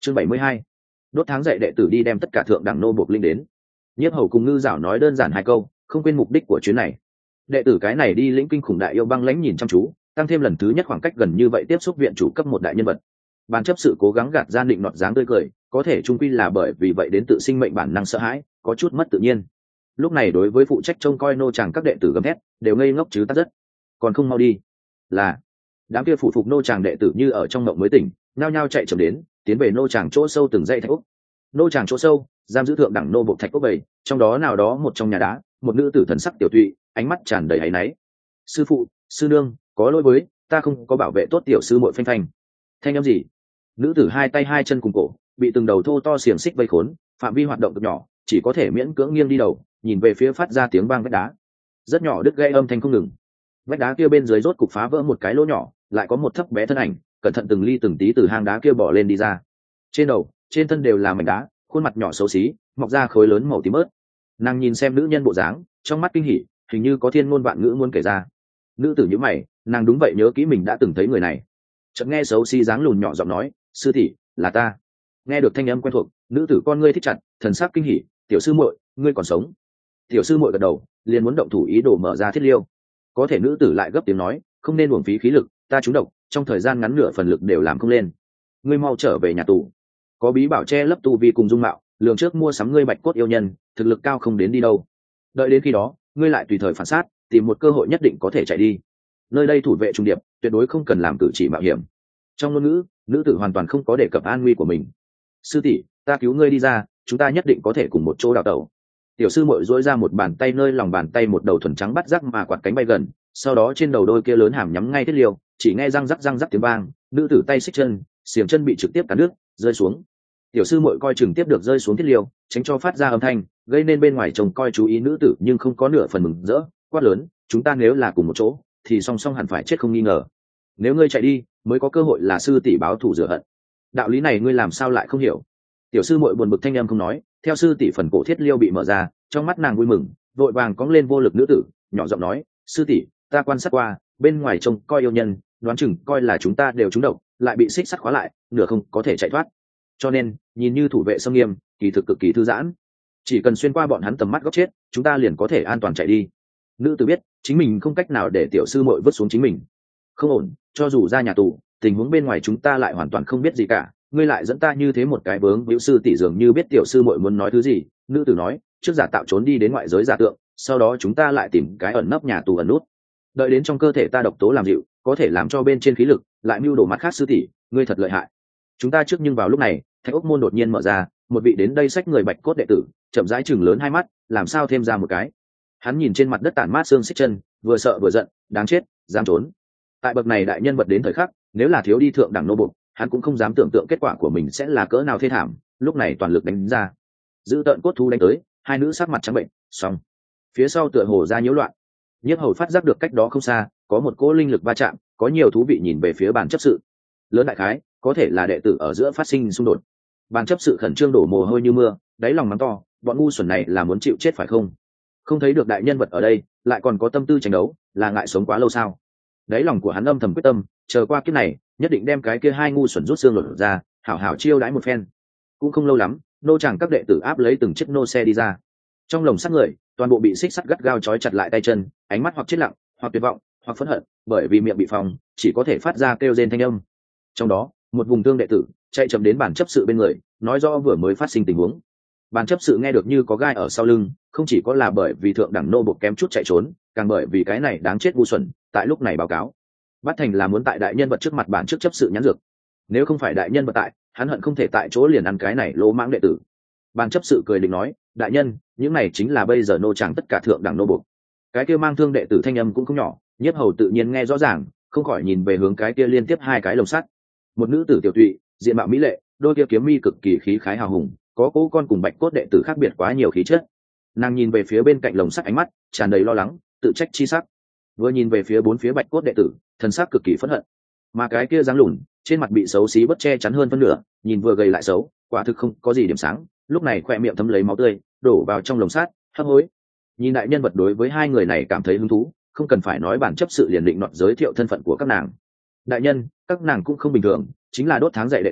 chương 72. Đốt tháng dạy đệ tử đi đem tất cả thượng đẳng nô buộc linh đến. Nhiếp Hầu cùng Ngư Giảo nói đơn giản hai câu, không quên mục đích của chuyến này. Đệ tử cái này đi lĩnh kinh khủng đại yêu băng lãnh nhìn chăm chú, tăng thêm lần thứ nhất khoảng cách gần như vậy tiếp xúc viện chủ cấp một đại nhân vật. Ban chấp sự cố gắng gạt ra định nọt dáng tươi cười, có thể trung quy là bởi vì vậy đến tự sinh mệnh bản năng sợ hãi, có chút mất tự nhiên. Lúc này đối với phụ trách trông coi nô tràng các đệ tử gầm thét, đều ngây ngốc chứ tắt rất. Còn không mau đi. Là đám kia phụ phục nô tràng đệ tử như ở trong mộng mới tỉnh, nhao nhao chạy chậm đến, tiến về nô tràng chỗ sâu từng dãy thạch ốc. Nô tràng chỗ sâu, giam giữ thượng đẳng nô buộc thạch ốc bầy, trong đó nào đó một trong nhà đá, một nữ tử thần sắc tiểu tụy, ánh mắt tràn đầy áy náy. Sư phụ, sư nương, có lỗi với ta không có bảo vệ tốt tiểu sư muội phanh phanh. Thanh âm gì? Nữ tử hai tay hai chân cùng cổ, bị từng đầu thô to xiềng xích vây khốn, phạm vi hoạt động cực nhỏ, chỉ có thể miễn cưỡng nghiêng đi đầu, nhìn về phía phát ra tiếng vang vách đá. Rất nhỏ đứt gãy âm thanh không ngừng. Vách đá kia bên dưới rốt cục phá vỡ một cái lỗ nhỏ, lại có một thấp bé thân ảnh, cẩn thận từng ly từng tí từ hang đá kia bỏ lên đi ra. Trên đầu, trên thân đều là mảnh đá, khuôn mặt nhỏ xấu xí, mọc ra khối lớn màu tím ớt. Nàng nhìn xem nữ nhân bộ dáng, trong mắt kinh hỉ, hình như có thiên ngôn vạn ngữ muốn kể ra. Nữ tử nhíu mày, nàng đúng vậy nhớ kỹ mình đã từng thấy người này. Chợt nghe xấu xí dáng lùn nhỏ giọng nói, sư tỷ, là ta. Nghe được thanh âm quen thuộc, nữ tử con ngươi thích chặt, thần sắc kinh hỉ, tiểu sư muội, ngươi còn sống. Tiểu sư muội gật đầu, liền muốn động thủ ý đồ mở ra thiết liêu. Có thể nữ tử lại gấp tiếng nói, không nên uổng phí khí lực, ta trúng độc, trong thời gian ngắn nửa phần lực đều làm không lên. Ngươi mau trở về nhà tù. Có bí bảo che lấp tu vi cùng dung mạo, lường trước mua sắm ngươi bạch cốt yêu nhân, thực lực cao không đến đi đâu. Đợi đến khi đó, ngươi lại tùy thời phản sát, tìm một cơ hội nhất định có thể chạy đi. Nơi đây thủ vệ trung điệp, tuyệt đối không cần làm cử chỉ mạo hiểm. Trong ngôn ngữ, nữ tử hoàn toàn không có đề cập an nguy của mình. Sư tỷ, ta cứu ngươi đi ra, chúng ta nhất định có thể cùng một chỗ đào tẩu. Tiểu sư muội duỗi ra một bàn tay, nơi lòng bàn tay một đầu thuần trắng bắt rắc mà quạt cánh bay gần, sau đó trên đầu đôi kia lớn hàm nhắm ngay thiết liều, chỉ nghe răng rắc tiếng vang, nữ tử tay xích chân, xiềng chân bị trực tiếp cắt đứt, rơi xuống. Tiểu sư muội coi chừng tiếp được rơi xuống thiết liều, tránh cho phát ra âm thanh, gây nên bên ngoài chồng coi chú ý nữ tử nhưng không có nửa phần mừng rỡ, quát lớn, chúng ta nếu là cùng một chỗ, thì song song hẳn phải chết không nghi ngờ. Nếu ngươi chạy đi, mới có cơ hội là sư tỷ báo thù rửa hận. Đạo lý này ngươi làm sao lại không hiểu? Tiểu sư muội buồn bực thanh âm không nói, theo sư tỷ phần cổ thiết liêu bị mở ra, trong mắt nàng vui mừng, vội vàng cong lên vô lực nữ tử, nhỏ giọng nói, sư tỷ, ta quan sát qua, bên ngoài trông coi yêu nhân, đoán chừng coi là chúng ta đều trúng độc, lại bị xích sắt khóa lại, nửa không có thể chạy thoát. Cho nên, nhìn như thủ vệ xâm nghiêm, kỳ thực cực kỳ thư giãn. Chỉ cần xuyên qua bọn hắn tầm mắt góc chết, chúng ta liền có thể an toàn chạy đi. Nữ tử biết, chính mình không cách nào để tiểu sư muội vứt xuống chính mình. Không ổn, cho dù ra nhà tù, tình huống bên ngoài chúng ta lại hoàn toàn không biết gì cả, ngươi lại dẫn ta như thế một cái vướng víu. Sư tỷ dường như biết tiểu sư muội muốn nói thứ gì, nữ tử nói, trước giả tạo trốn đi đến ngoại giới giả tượng, sau đó chúng ta lại tìm cái ẩn nấp nhà tù ẩn nút, đợi đến trong cơ thể ta độc tố làm dịu, có thể làm cho bên trên khí lực lại mưu đồ mặt khác. Sư tỷ, ngươi thật lợi hại. Chúng ta trước, nhưng vào lúc này thạch ốc môn đột nhiên mở ra, một vị đến đây xách người bạch cốt đệ tử chậm rãi chừng lớn hai mắt, làm sao thêm ra một cái. Hắn nhìn trên mặt đất tản mát xương xích chân, vừa sợ vừa giận, đáng chết, dám trốn. Tại bậc này đại nhân vật đến thời khắc, nếu là thiếu đi thượng đẳng nô bộc, hắn cũng không dám tưởng tượng kết quả của mình sẽ là cỡ nào thê thảm. Lúc này toàn lực đánh ra, giữ tợn cốt thú đánh tới, hai nữ sắc mặt trắng bệnh, xong. Phía sau tựa hồ ra nhiễu loạn, Nhiếp Hầu phát giác được cách đó không xa có một cỗ linh lực va chạm, có nhiều thú vị nhìn về phía bàn chấp sự. Lớn đại khái có thể là đệ tử ở giữa phát sinh xung đột. Bàn chấp sự khẩn trương đổ mồ hôi như mưa, đáy lòng mắng to, bọn ngu xuẩn này là muốn chịu chết phải không? Không thấy được đại nhân vật ở đây, lại còn có tâm tư tranh đấu, là ngại sống quá lâu sao? Đáy lòng của hắn âm thầm quyết tâm, chờ qua kiếp này, nhất định đem cái kia hai ngu xuẩn rút xương lột ra, hảo hảo chiêu đãi một phen. Cũng không lâu lắm, nô tràng các đệ tử áp lấy từng chiếc nô xe đi ra. Trong lồng sắt người, toàn bộ bị xích sắt gắt gao trói chặt lại tay chân, ánh mắt hoặc chết lặng, hoặc tuyệt vọng, hoặc phẫn hận, bởi vì miệng bị phòng, chỉ có thể phát ra kêu rên thanh âm. Trong đó, một vùng thương đệ tử chạy chậm đến bàn chấp sự bên người, nói rõ vừa mới phát sinh tình huống. Bàn chấp sự nghe được như có gai ở sau lưng, không chỉ có là bởi vì thượng đẳng nô bộc kém chút chạy trốn, càng bởi vì cái này đáng chết ngu xuẩn, tại lúc này báo cáo. Bắt thành là muốn tại đại nhân vật trước mặt bản trước chấp sự nhãn dược. Nếu không phải đại nhân vật tại, hắn hận không thể tại chỗ liền ăn cái này lỗ mãng đệ tử. Bàn chấp sự cười định nói, đại nhân, những này chính là bây giờ nô tràng tất cả thượng đẳng nô bộc. Cái kia mang thương đệ tử thanh âm cũng không nhỏ, Nhiếp Hầu tự nhiên nghe rõ ràng, không khỏi nhìn về hướng cái kia liên tiếp hai cái lồng sắt. Một nữ tử tiểu tụy, diện mạo mỹ lệ, đôi kia kiếm mi cực kỳ khí khái hào hùng, có cố con cùng bạch cốt đệ tử khác biệt quá nhiều khí chất. Nàng nhìn về phía bên cạnh lồng sắt, ánh mắt tràn đầy lo lắng, tự trách chi sắc. Vừa nhìn về phía bốn phía bạch cốt đệ tử, thần sắc cực kỳ phẫn hận. Mà cái kia dáng lùn, trên mặt bị xấu xí bất che chắn hơn phân nửa, nhìn vừa gầy lại xấu, quả thực không có gì điểm sáng. Lúc này khoe miệng thấm lấy máu tươi, đổ vào trong lồng sắt, hấp hối. Nhìn đại nhân vật đối với hai người này cảm thấy hứng thú, không cần phải nói bản chấp sự liền định nọt giới thiệu thân phận của các nàng. Đại nhân, các nàng cũng không bình thường, chính là đốt tháng dạy đệ tử,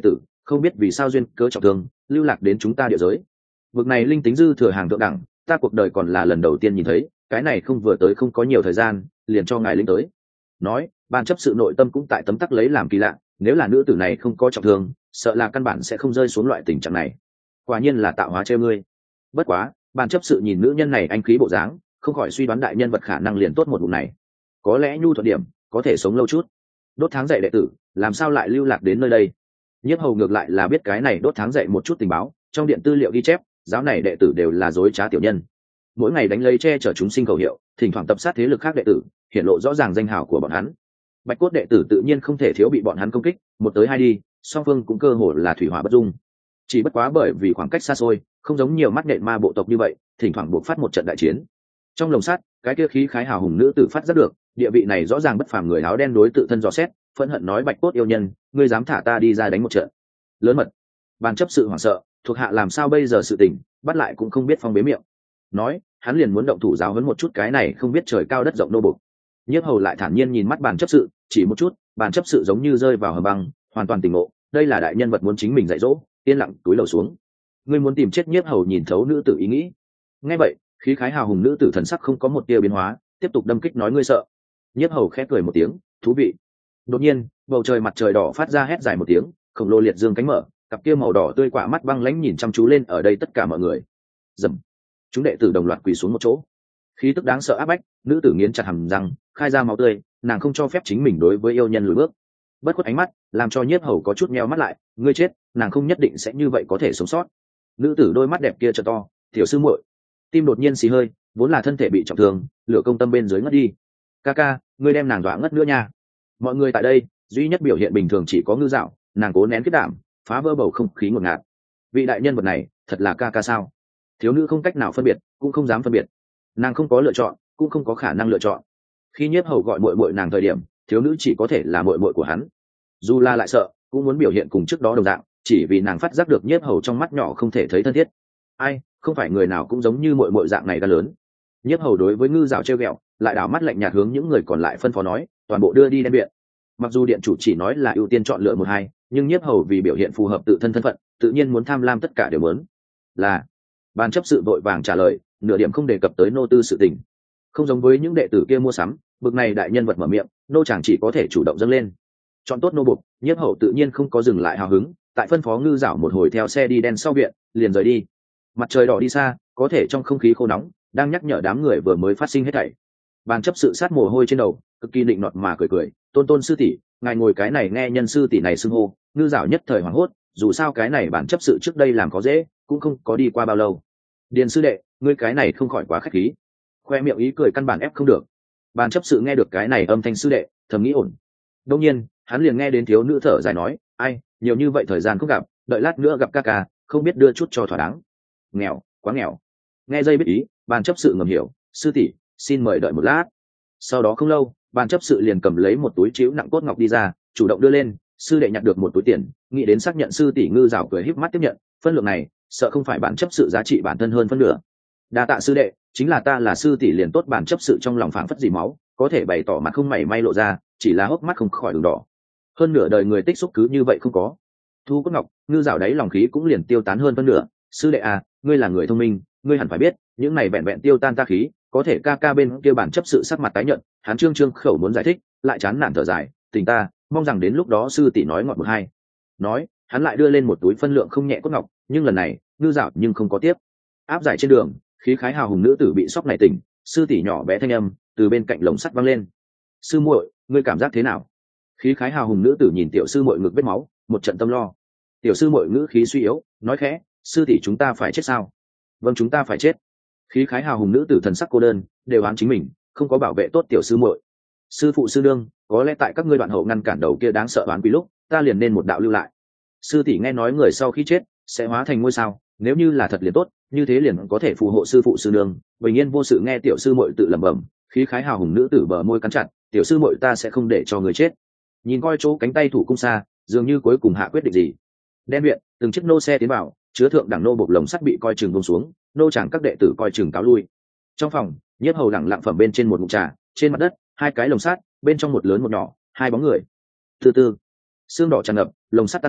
không biết vì sao duyên cớ trọng thương lưu lạc đến chúng ta địa giới. Vực này linh tính dư thừa hàng thượng đẳng, ta cuộc đời còn là lần đầu tiên nhìn thấy, cái này không vừa tới không có nhiều thời gian liền cho ngài linh tới. Nói ban chấp sự nội tâm cũng tại tấm tắc lấy làm kỳ lạ, nếu là nữ tử này không có trọng thương sợ là căn bản sẽ không rơi xuống loại tình trạng này. Quả nhiên là tạo hóa treo ngươi. Bất quá ban chấp sự nhìn nữ nhân này anh khí bộ dáng, không khỏi suy đoán đại nhân vật khả năng liền tốt một vụ này, có lẽ nhu thuận điểm có thể sống lâu chút. Đốt tháng dạy đệ tử làm sao lại lưu lạc đến nơi đây? Nhiếp hầu ngược lại là biết cái này đốt tháng dạy một chút tình báo, trong điện tư liệu ghi chép giáo này đệ tử đều là dối trá tiểu nhân, mỗi ngày đánh lấy che chở chúng sinh cầu hiệu, thỉnh thoảng tập sát thế lực khác đệ tử, hiện lộ rõ ràng danh hào của bọn hắn. Bạch cốt đệ tử tự nhiên không thể thiếu bị bọn hắn công kích, một tới hai đi song phương cũng cơ hồ là thủy hỏa bất dung. Chỉ bất quá bởi vì khoảng cách xa xôi, không giống nhiều mắt nện ma bộ tộc như vậy thỉnh thoảng buộc phát một trận đại chiến. Trong lồng sắt cái kia khí khái hào hùng nữ tử phát giác được địa vị này rõ ràng bất phàm người áo đen đối tự thân dò xét, phẫn hận nói bạch cốt yêu nhân, ngươi dám thả ta đi ra đánh một trận lớn mật. Ban chấp sự hoảng sợ, thuộc hạ làm sao bây giờ sự tình, bắt lại cũng không biết phong bế miệng. Nói hắn liền muốn động thủ giáo huấn một chút cái này không biết trời cao đất rộng nô bộc. Nhiếp hầu lại thản nhiên nhìn mắt bàn chấp sự, chỉ một chút, bàn chấp sự giống như rơi vào hầm băng, hoàn toàn tỉnh ngộ, đây là đại nhân vật muốn chính mình dạy dỗ, yên lặng túi lầu xuống. Ngươi muốn tìm chết? Nhiếp hầu nhìn thấu nữ tử ý nghĩ. Nghe vậy khí khái hào hùng nữ tử thần sắc không có một tia biến hóa, tiếp tục đâm kích nói ngươi sợ. Nhiếp hầu khẽ cười một tiếng, thú vị. Đột nhiên bầu trời mặt trời đỏ phát ra hét dài một tiếng, khổng lồ liệt dương cánh mở, cặp kia màu đỏ tươi quạ mắt băng lãnh nhìn chăm chú lên ở đây tất cả mọi người. Dầm, chúng đệ tử đồng loạt quỳ xuống một chỗ, khí tức đáng sợ áp bách, nữ tử nghiến chặt hàm răng khai ra máu tươi, nàng không cho phép chính mình đối với yêu nhân lùi bước. Bất khuất ánh mắt làm cho Nhiếp hầu có chút nheo mắt lại, ngươi chết nàng không nhất định sẽ như vậy có thể sống sót. Nữ tử đôi mắt đẹp kia trợ to, tiểu sư muội. Tim đột nhiên xì hơi, vốn là thân thể bị trọng thương, lửa công tâm bên dưới ngất đi. Ca ca, ngươi đem nàng dọa ngất nữa nha. Mọi người tại đây duy nhất biểu hiện bình thường chỉ có Ngư Dạo, nàng cố nén kết đảm, phá vỡ bầu không khí ngột ngạt. Vị đại nhân vật này thật là ca ca sao? Thiếu nữ không cách nào phân biệt, cũng không dám phân biệt. Nàng không có lựa chọn, cũng không có khả năng lựa chọn. Khi Nhiếp hầu gọi muội muội nàng thời điểm, thiếu nữ chỉ có thể là muội muội của hắn. Dù là lại sợ, cũng muốn biểu hiện cùng trước đó đồng dạng, chỉ vì nàng phát giác được Nhiếp hầu trong mắt nhỏ không thể thấy thân thiết. Ai, không phải người nào cũng giống như muội muội dạng này ga lớn. Nhiếp hầu đối với Ngư Dạo trêu ghẹo, lại đảo mắt lạnh nhạt hướng những người còn lại phân phó nói, toàn bộ đưa đi đen viện. Mặc dù điện chủ chỉ nói là ưu tiên chọn lựa một hai, nhưng Nhiếp hầu vì biểu hiện phù hợp tự thân thân phận, tự nhiên muốn tham lam tất cả đều muốn. Là ban chấp sự vội vàng trả lời, nửa điểm không đề cập tới nô tư sự tình. Không giống với những đệ tử kia mua sắm, bực này đại nhân vật mở miệng, nô chàng chỉ có thể chủ động dâng lên. Chọn tốt nô bộc, Nhiếp hầu tự nhiên không có dừng lại hào hứng, tại phân phó Ngư Dạo một hồi theo xe đi đen sau viện, liền rời đi. Mặt trời đỏ đi xa, có thể trong không khí khô nóng đang nhắc nhở đám người vừa mới phát sinh hết thảy. Ban chấp sự sát mồ hôi trên đầu, cực kỳ định nọt mà cười cười, tôn tôn sư tỷ, ngài ngồi cái này nghe nhân sư tỷ này xưng hô. Ngư Dạo nhất thời hoảng hốt, dù sao cái này bản chấp sự trước đây làm có dễ, cũng không có đi qua bao lâu. Điền sư đệ, ngươi cái này không khỏi quá khách khí. Khoe miệng ý cười căn bản ép không được. Ban chấp sự nghe được cái này âm thanh sư đệ, thầm nghĩ ổn. Đương nhiên hắn liền nghe đến thiếu nữ thở dài nói, ai, nhiều như vậy thời gian không gặp, đợi lát nữa gặp ca ca, không biết đưa chút cho thỏa đáng. Nghèo, quá nghèo. Nghe dây biết ý, ban chấp sự ngầm hiểu, sư tỷ, xin mời đợi một lát. Sau đó không lâu, ban chấp sự liền cầm lấy một túi chiếu nặng cốt ngọc đi ra, chủ động đưa lên. Sư đệ nhặt được một túi tiền, nghĩ đến xác nhận sư tỷ. Ngư Dạo cười híp mắt tiếp nhận, phân lượng này sợ không phải bản chấp sự giá trị bản thân hơn phân nửa. Đa tạ sư đệ, chính là ta là sư tỷ liền tốt. Bản chấp sự trong lòng phảng phất dì máu, có thể bày tỏ mặt không mảy may lộ ra, chỉ là hốc mắt không khỏi đường đỏ. Hơn nửa đời người tích xúc cứ như vậy không có. Thu cốt ngọc, Ngư Dạo đáy lòng khí cũng liền tiêu tán hơn phân nửa. Sư đệ à, ngươi là người thông minh, ngươi hẳn phải biết, những này vẹn vẹn tiêu tan ta khí, có thể ca ca bên kia bản chấp sự sắc mặt tái nhợt, hắn trương khẩu muốn giải thích, lại chán nản thở dài, tình ta, mong rằng đến lúc đó sư tỷ nói ngọt một hai. Nói, hắn lại đưa lên một túi phân lượng không nhẹ cốt ngọc, nhưng lần này, Ngư Dạo nhưng không có tiếp. Áp giải trên đường, khí khái hào hùng nữ tử bị sốc này tỉnh, sư tỷ nhỏ bé thanh âm từ bên cạnh lồng sắt văng lên. Sư muội, ngươi cảm giác thế nào? Khí khái hào hùng nữ tử nhìn tiểu sư muội ngực vết máu, một trận tâm lo. Tiểu sư muội ngữ khí suy yếu, nói khẽ, sư tỷ chúng ta phải chết sao? Vâng, chúng ta phải chết. Khí khái hào hùng nữ tử thần sắc cô đơn, đều oán chính mình không có bảo vệ tốt tiểu sư muội. Sư phụ sư nương, có lẽ tại các ngươi đoạn hậu ngăn cản đầu kia đáng sợ oán quý lúc, ta liền nên một đạo lưu lại. Sư tỷ nghe nói người sau khi chết sẽ hóa thành ngôi sao, nếu như là thật liền tốt, như thế liền có thể phù hộ sư phụ sư nương. Bình yên vô sự nghe tiểu sư muội tự lẩm bẩm. Khí khái hào hùng nữ tử bờ môi cắn chặt, tiểu sư muội ta sẽ không để cho người chết. Nhìn coi chỗ cánh tay thủ cung xa, dường như cuối cùng hạ quyết định gì. Đen viện, từng chiếc nô xe tiến vào, chứa thượng đẳng nô bộc lồng sắt bị coi chừng buông xuống, nô chẳng các đệ tử coi chừng cáo lui. Trong phòng, Nhiếp hầu lẳng lặng phẩm bên trên một ngụm trà, trên mặt đất hai cái lồng sắt, bên trong một lớn một nhỏ, hai bóng người. Từ từ, xương đỏ tràn ngập, lồng sắt tan rã,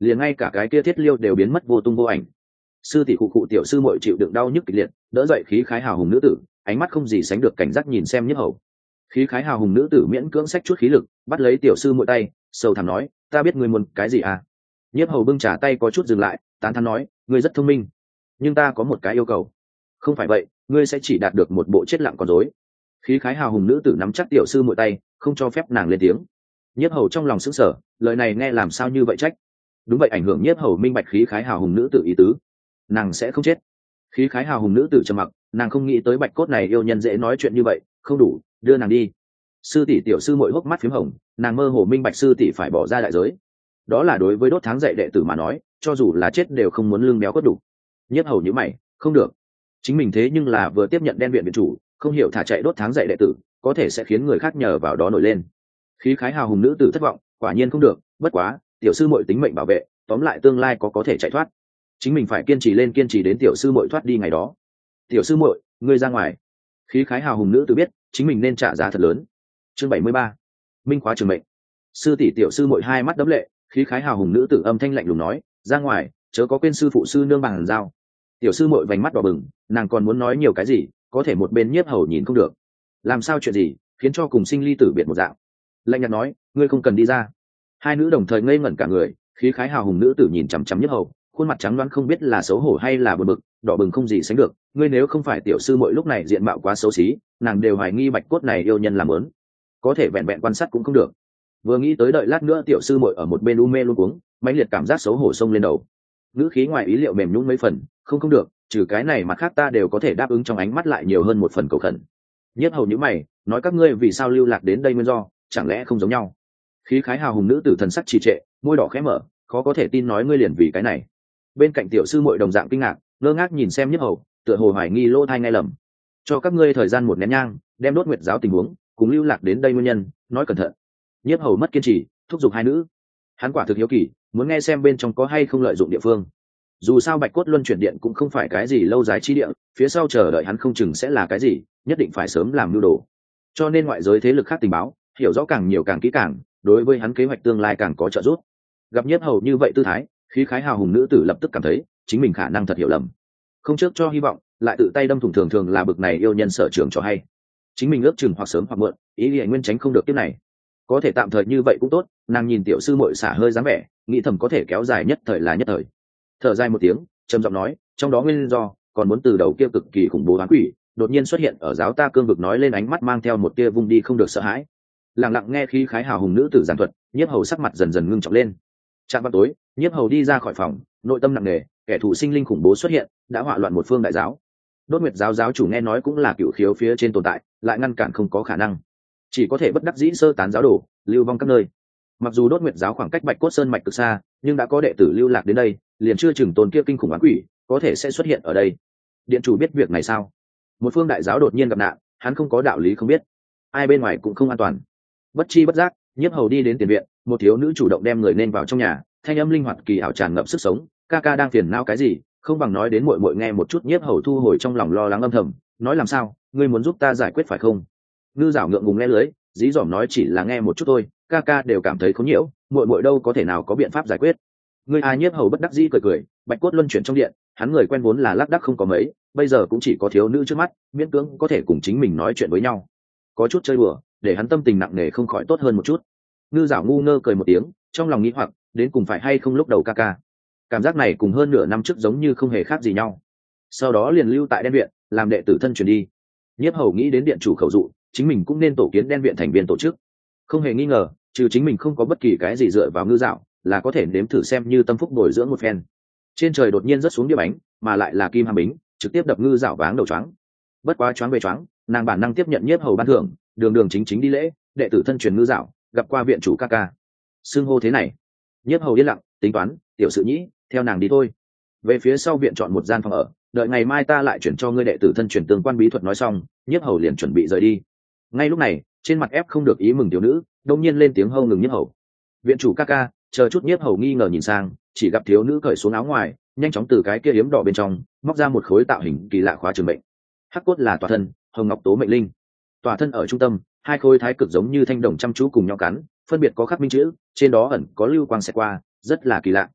liền ngay cả cái kia thiết liêu đều biến mất vô tung vô ảnh. Sư tỷ cụ cụ tiểu sư muội chịu đựng đau nhức kịch liệt, đỡ dậy khí khái hào hùng nữ tử, ánh mắt không gì sánh được cảnh giác nhìn xem Nhiếp Hầu. Khí khái hào hùng nữ tử miễn cưỡng xách chút khí lực, bắt lấy tiểu sư muội tay, sâu thẳm nói, ta biết ngươi muốn cái gì à. Nhiếp Hầu bưng trà tay có chút dừng lại, tán thán nói, ngươi rất thông minh, nhưng ta có một cái yêu cầu. Không phải vậy, ngươi sẽ chỉ đạt được một bộ chết lặng con rối. Khí khái hào hùng nữ tử nắm chắc tiểu sư muội tay, không cho phép nàng lên tiếng. Nhiếp Hầu trong lòng sững sờ, lời này nghe làm sao như vậy trách. Đúng vậy, ảnh hưởng Nhiếp Hầu minh bạch khí khái hào hùng nữ tử ý tứ. Nàng sẽ không chết. Khí khái hào hùng nữ tử trầm mặc, nàng không nghĩ tới bạch cốt này yêu nhân dễ nói chuyện như vậy. Không đủ, đưa nàng đi. Sư tỷ tiểu sư muội hốc mắt phím hồng, nàng mơ hồ minh bạch sư tỷ phải bỏ ra đại giới. Đó là đối với đốt tháng dạy đệ tử mà nói, cho dù là chết đều không muốn lưng béo cốt đủ. Nhiếp Hầu nhíu mày, không được, chính mình thế nhưng là vừa tiếp nhận đen viện viện chủ, không hiểu thả chạy đốt tháng dạy đệ tử, có thể sẽ khiến người khác nhờ vào đó nổi lên. Khí khái hào hùng nữ tử thất vọng, quả nhiên không được, bất quá tiểu sư muội tính mệnh bảo vệ, tóm lại tương lai có thể chạy thoát, chính mình phải kiên trì lên, kiên trì đến tiểu sư muội thoát đi ngày đó. Tiểu sư muội, ngươi ra ngoài. Khí khái hào hùng nữ tử biết chính mình nên trả giá thật lớn. Chương 73, minh khóa trường mệnh. Sư tỷ tiểu sư muội hai mắt đẫm lệ, khí khái hào hùng nữ tử âm thanh lạnh lùng nói, ra ngoài, chớ có quên sư phụ sư nương bằng giao. Tiểu sư muội vành mắt đỏ bừng, nàng còn muốn nói nhiều cái gì, có thể một bên Nhiếp Hầu nhìn không được. Làm sao chuyện gì khiến cho cùng sinh ly tử biệt một dạng. Lạnh nhạt nói, ngươi không cần đi ra. Hai nữ đồng thời ngây ngẩn cả người, khí khái hào hùng nữ tử nhìn chằm chằm Nhiếp Hầu, khuôn mặt trắng đoán không biết là xấu hổ hay là buồn bực, đỏ bừng không gì sánh được. Ngươi nếu không phải tiểu sư muội lúc này diện mạo quá xấu xí, nàng đều hoài nghi bạch cốt này yêu nhân làm lớn, có thể vẹn vẹn quan sát cũng không được. Vừa nghĩ tới đợi lát nữa tiểu sư muội ở một bên u mê luôn cuống, mãnh liệt cảm giác xấu hổ xông lên đầu. Ngữ khí ngoài ý liệu mềm nhũn mấy phần, không được, trừ cái này mặt khác ta đều có thể đáp ứng, trong ánh mắt lại nhiều hơn một phần cầu khẩn. Nhiếp Hầu nhíu mày, nói các ngươi vì sao lưu lạc đến đây nguyên do, chẳng lẽ không giống nhau? Khí khái hào hùng nữ tử thần sắc trì trệ, môi đỏ khẽ mở, khó có thể tin nói ngươi liền vì cái này. Bên cạnh tiểu sư muội đồng dạng kinh ngạc, ngơ ngác nhìn xem Nhiếp Hầu, tựa hồ hoài nghi lỗ tai nghe lầm. Cho các ngươi thời gian một nén nhang, đem đốt nguyệt giáo tình huống cùng lưu lạc đến đây nguyên nhân nói cẩn thận. Nhiếp Hầu mất kiên trì, thúc giục hai nữ. Hắn quả thực hiếu kỳ, muốn nghe xem bên trong có hay không lợi dụng địa phương. Dù sao bạch cốt luân chuyển điện cũng không phải cái gì lâu dài chi địa, phía sau chờ đợi hắn không chừng sẽ là cái gì, nhất định phải sớm làm mưu đồ. Cho nên ngoại giới thế lực khác tình báo hiểu rõ càng nhiều càng kỹ càng, đối với hắn kế hoạch tương lai càng có trợ giúp. Gặp Nhiếp Hầu như vậy tư thái, khí khái hào hùng nữ tử lập tức cảm thấy chính mình khả năng thật hiểu lầm, không trước cho hy vọng, lại tự tay đâm thủng, thường thường là bực này yêu nhân sở trường cho hay. Chính mình ước chừng hoặc sớm hoặc muộn, ý nghĩa nguyên tránh không được tiếp này. Có thể tạm thời như vậy cũng tốt, nàng nhìn tiểu sư muội xả hơi dáng vẻ, nghĩ thầm có thể kéo dài nhất thời là nhất thời. Thở dài một tiếng, trầm giọng nói, trong đó nguyên do còn muốn từ đầu kia cực kỳ khủng bố oán quỷ đột nhiên xuất hiện ở giáo ta cương vực, nói lên ánh mắt mang theo một tia vung đi không được sợ hãi. Lặng lặng nghe khí khái hào hùng nữ tử giảng thuật, Nhiếp Hầu sắc mặt dần dần ngưng trọng lên. Trạm vào tối, Nhiếp Hầu đi ra khỏi phòng, nội tâm nặng nề, kẻ thù sinh linh khủng bố xuất hiện, đã họa loạn một phương đại giáo. Đốt nguyệt giáo giáo chủ nghe nói cũng là cựu khiếu phía trên tồn tại, lại ngăn cản không có khả năng, chỉ có thể bất đắc dĩ sơ tán giáo đồ, lưu vong các nơi. Mặc dù đốt nguyệt giáo khoảng cách bạch cốt sơn mạch cực xa, nhưng đã có đệ tử lưu lạc đến đây, liền chưa chừng tôn kia kinh khủng oán quỷ có thể sẽ xuất hiện ở đây. Điện chủ biết việc này sao? Một phương đại giáo đột nhiên gặp nạn, hắn không có đạo lý không biết, ai bên ngoài cũng không an toàn. Bất chi bất giác, Nhiếp Hầu đi đến tiền viện, một thiếu nữ chủ động đem người nên vào trong nhà, thanh âm linh hoạt kỳ ảo tràn ngập sức sống. Ca ca đang phiền não cái gì, không bằng nói đến muội muội nghe một chút. Nhiếp Hầu thu hồi trong lòng lo lắng âm thầm, nói làm sao, ngươi muốn giúp ta giải quyết phải không? Ngư Giảo ngượng ngùng nghe lưới, dí dỏm nói chỉ là nghe một chút thôi, ca ca đều cảm thấy khốn nhiễu, muội muội đâu có thể nào có biện pháp giải quyết. Ngươi ai? Nhiếp Hầu bất đắc dĩ cười cười, bạch cốt luân chuyển trong điện, hắn người quen vốn là lác đác không có mấy, bây giờ cũng chỉ có thiếu nữ trước mắt, miễn cưỡng có thể cùng chính mình nói chuyện với nhau, có chút chơi đùa, để hắn tâm tình nặng nề không khỏi tốt hơn một chút. Ngư Giảo ngu ngơ cười một tiếng, trong lòng nghĩ hoặc, đến cùng phải hay không lúc đầu ca ca, cảm giác này cùng hơn nửa năm trước giống như không hề khác gì nhau. Sau đó liền lưu tại đen viện, làm đệ tử thân truyền đi. Nhiếp Hầu nghĩ đến điện chủ khẩu dụ, chính mình cũng nên tổ kiến đen viện thành viên tổ chức. Không hề nghi ngờ, trừ chính mình không có bất kỳ cái gì dựa vào Ngư Giảo, là có thể nếm thử xem như tâm phúc bồi dưỡng một phen. Trên trời đột nhiên rớt xuống đĩa bánh, mà lại là kim hàm bính, trực tiếp đập Ngư Giảo váng đầu choáng. Bất quá choáng về choáng, nàng bản năng tiếp nhận Nhiếp Hầu ban thưởng, đường đường chính chính đi lễ, đệ tử thân truyền Ngư Giảo, gặp qua viện chủ ca ca. Xưng hô thế này. Nhiếp Hầu yên lặng, tính toán, tiểu sự nhĩ, theo nàng đi thôi. Về phía sau viện chọn một gian phòng ở, đợi ngày mai ta lại chuyển cho ngươi đệ tử thân truyền tương quan bí thuật. Nói xong, Nhiếp Hầu liền chuẩn bị rời đi. Ngay lúc này, trên mặt ép không được ý mừng thiếu nữ, đột nhiên lên tiếng hâu ngừng Nhiếp Hầu. Viện chủ ca ca, chờ chút. Nhiếp Hầu nghi ngờ nhìn sang, chỉ gặp thiếu nữ cởi xuống áo ngoài, nhanh chóng từ cái kia yếm đỏ bên trong móc ra một khối tạo hình kỳ lạ khóa trường mệnh. Hắc cốt là tòa thân, hồng ngọc tố mệnh linh. Tòa thân ở trung tâm, hai khối thái cực giống như thanh đồng chăm chú cùng nhau cắn, phân biệt có khắc minh chữ, trên đó ẩn có lưu quang xẹt qua, rất là kỳ lạ.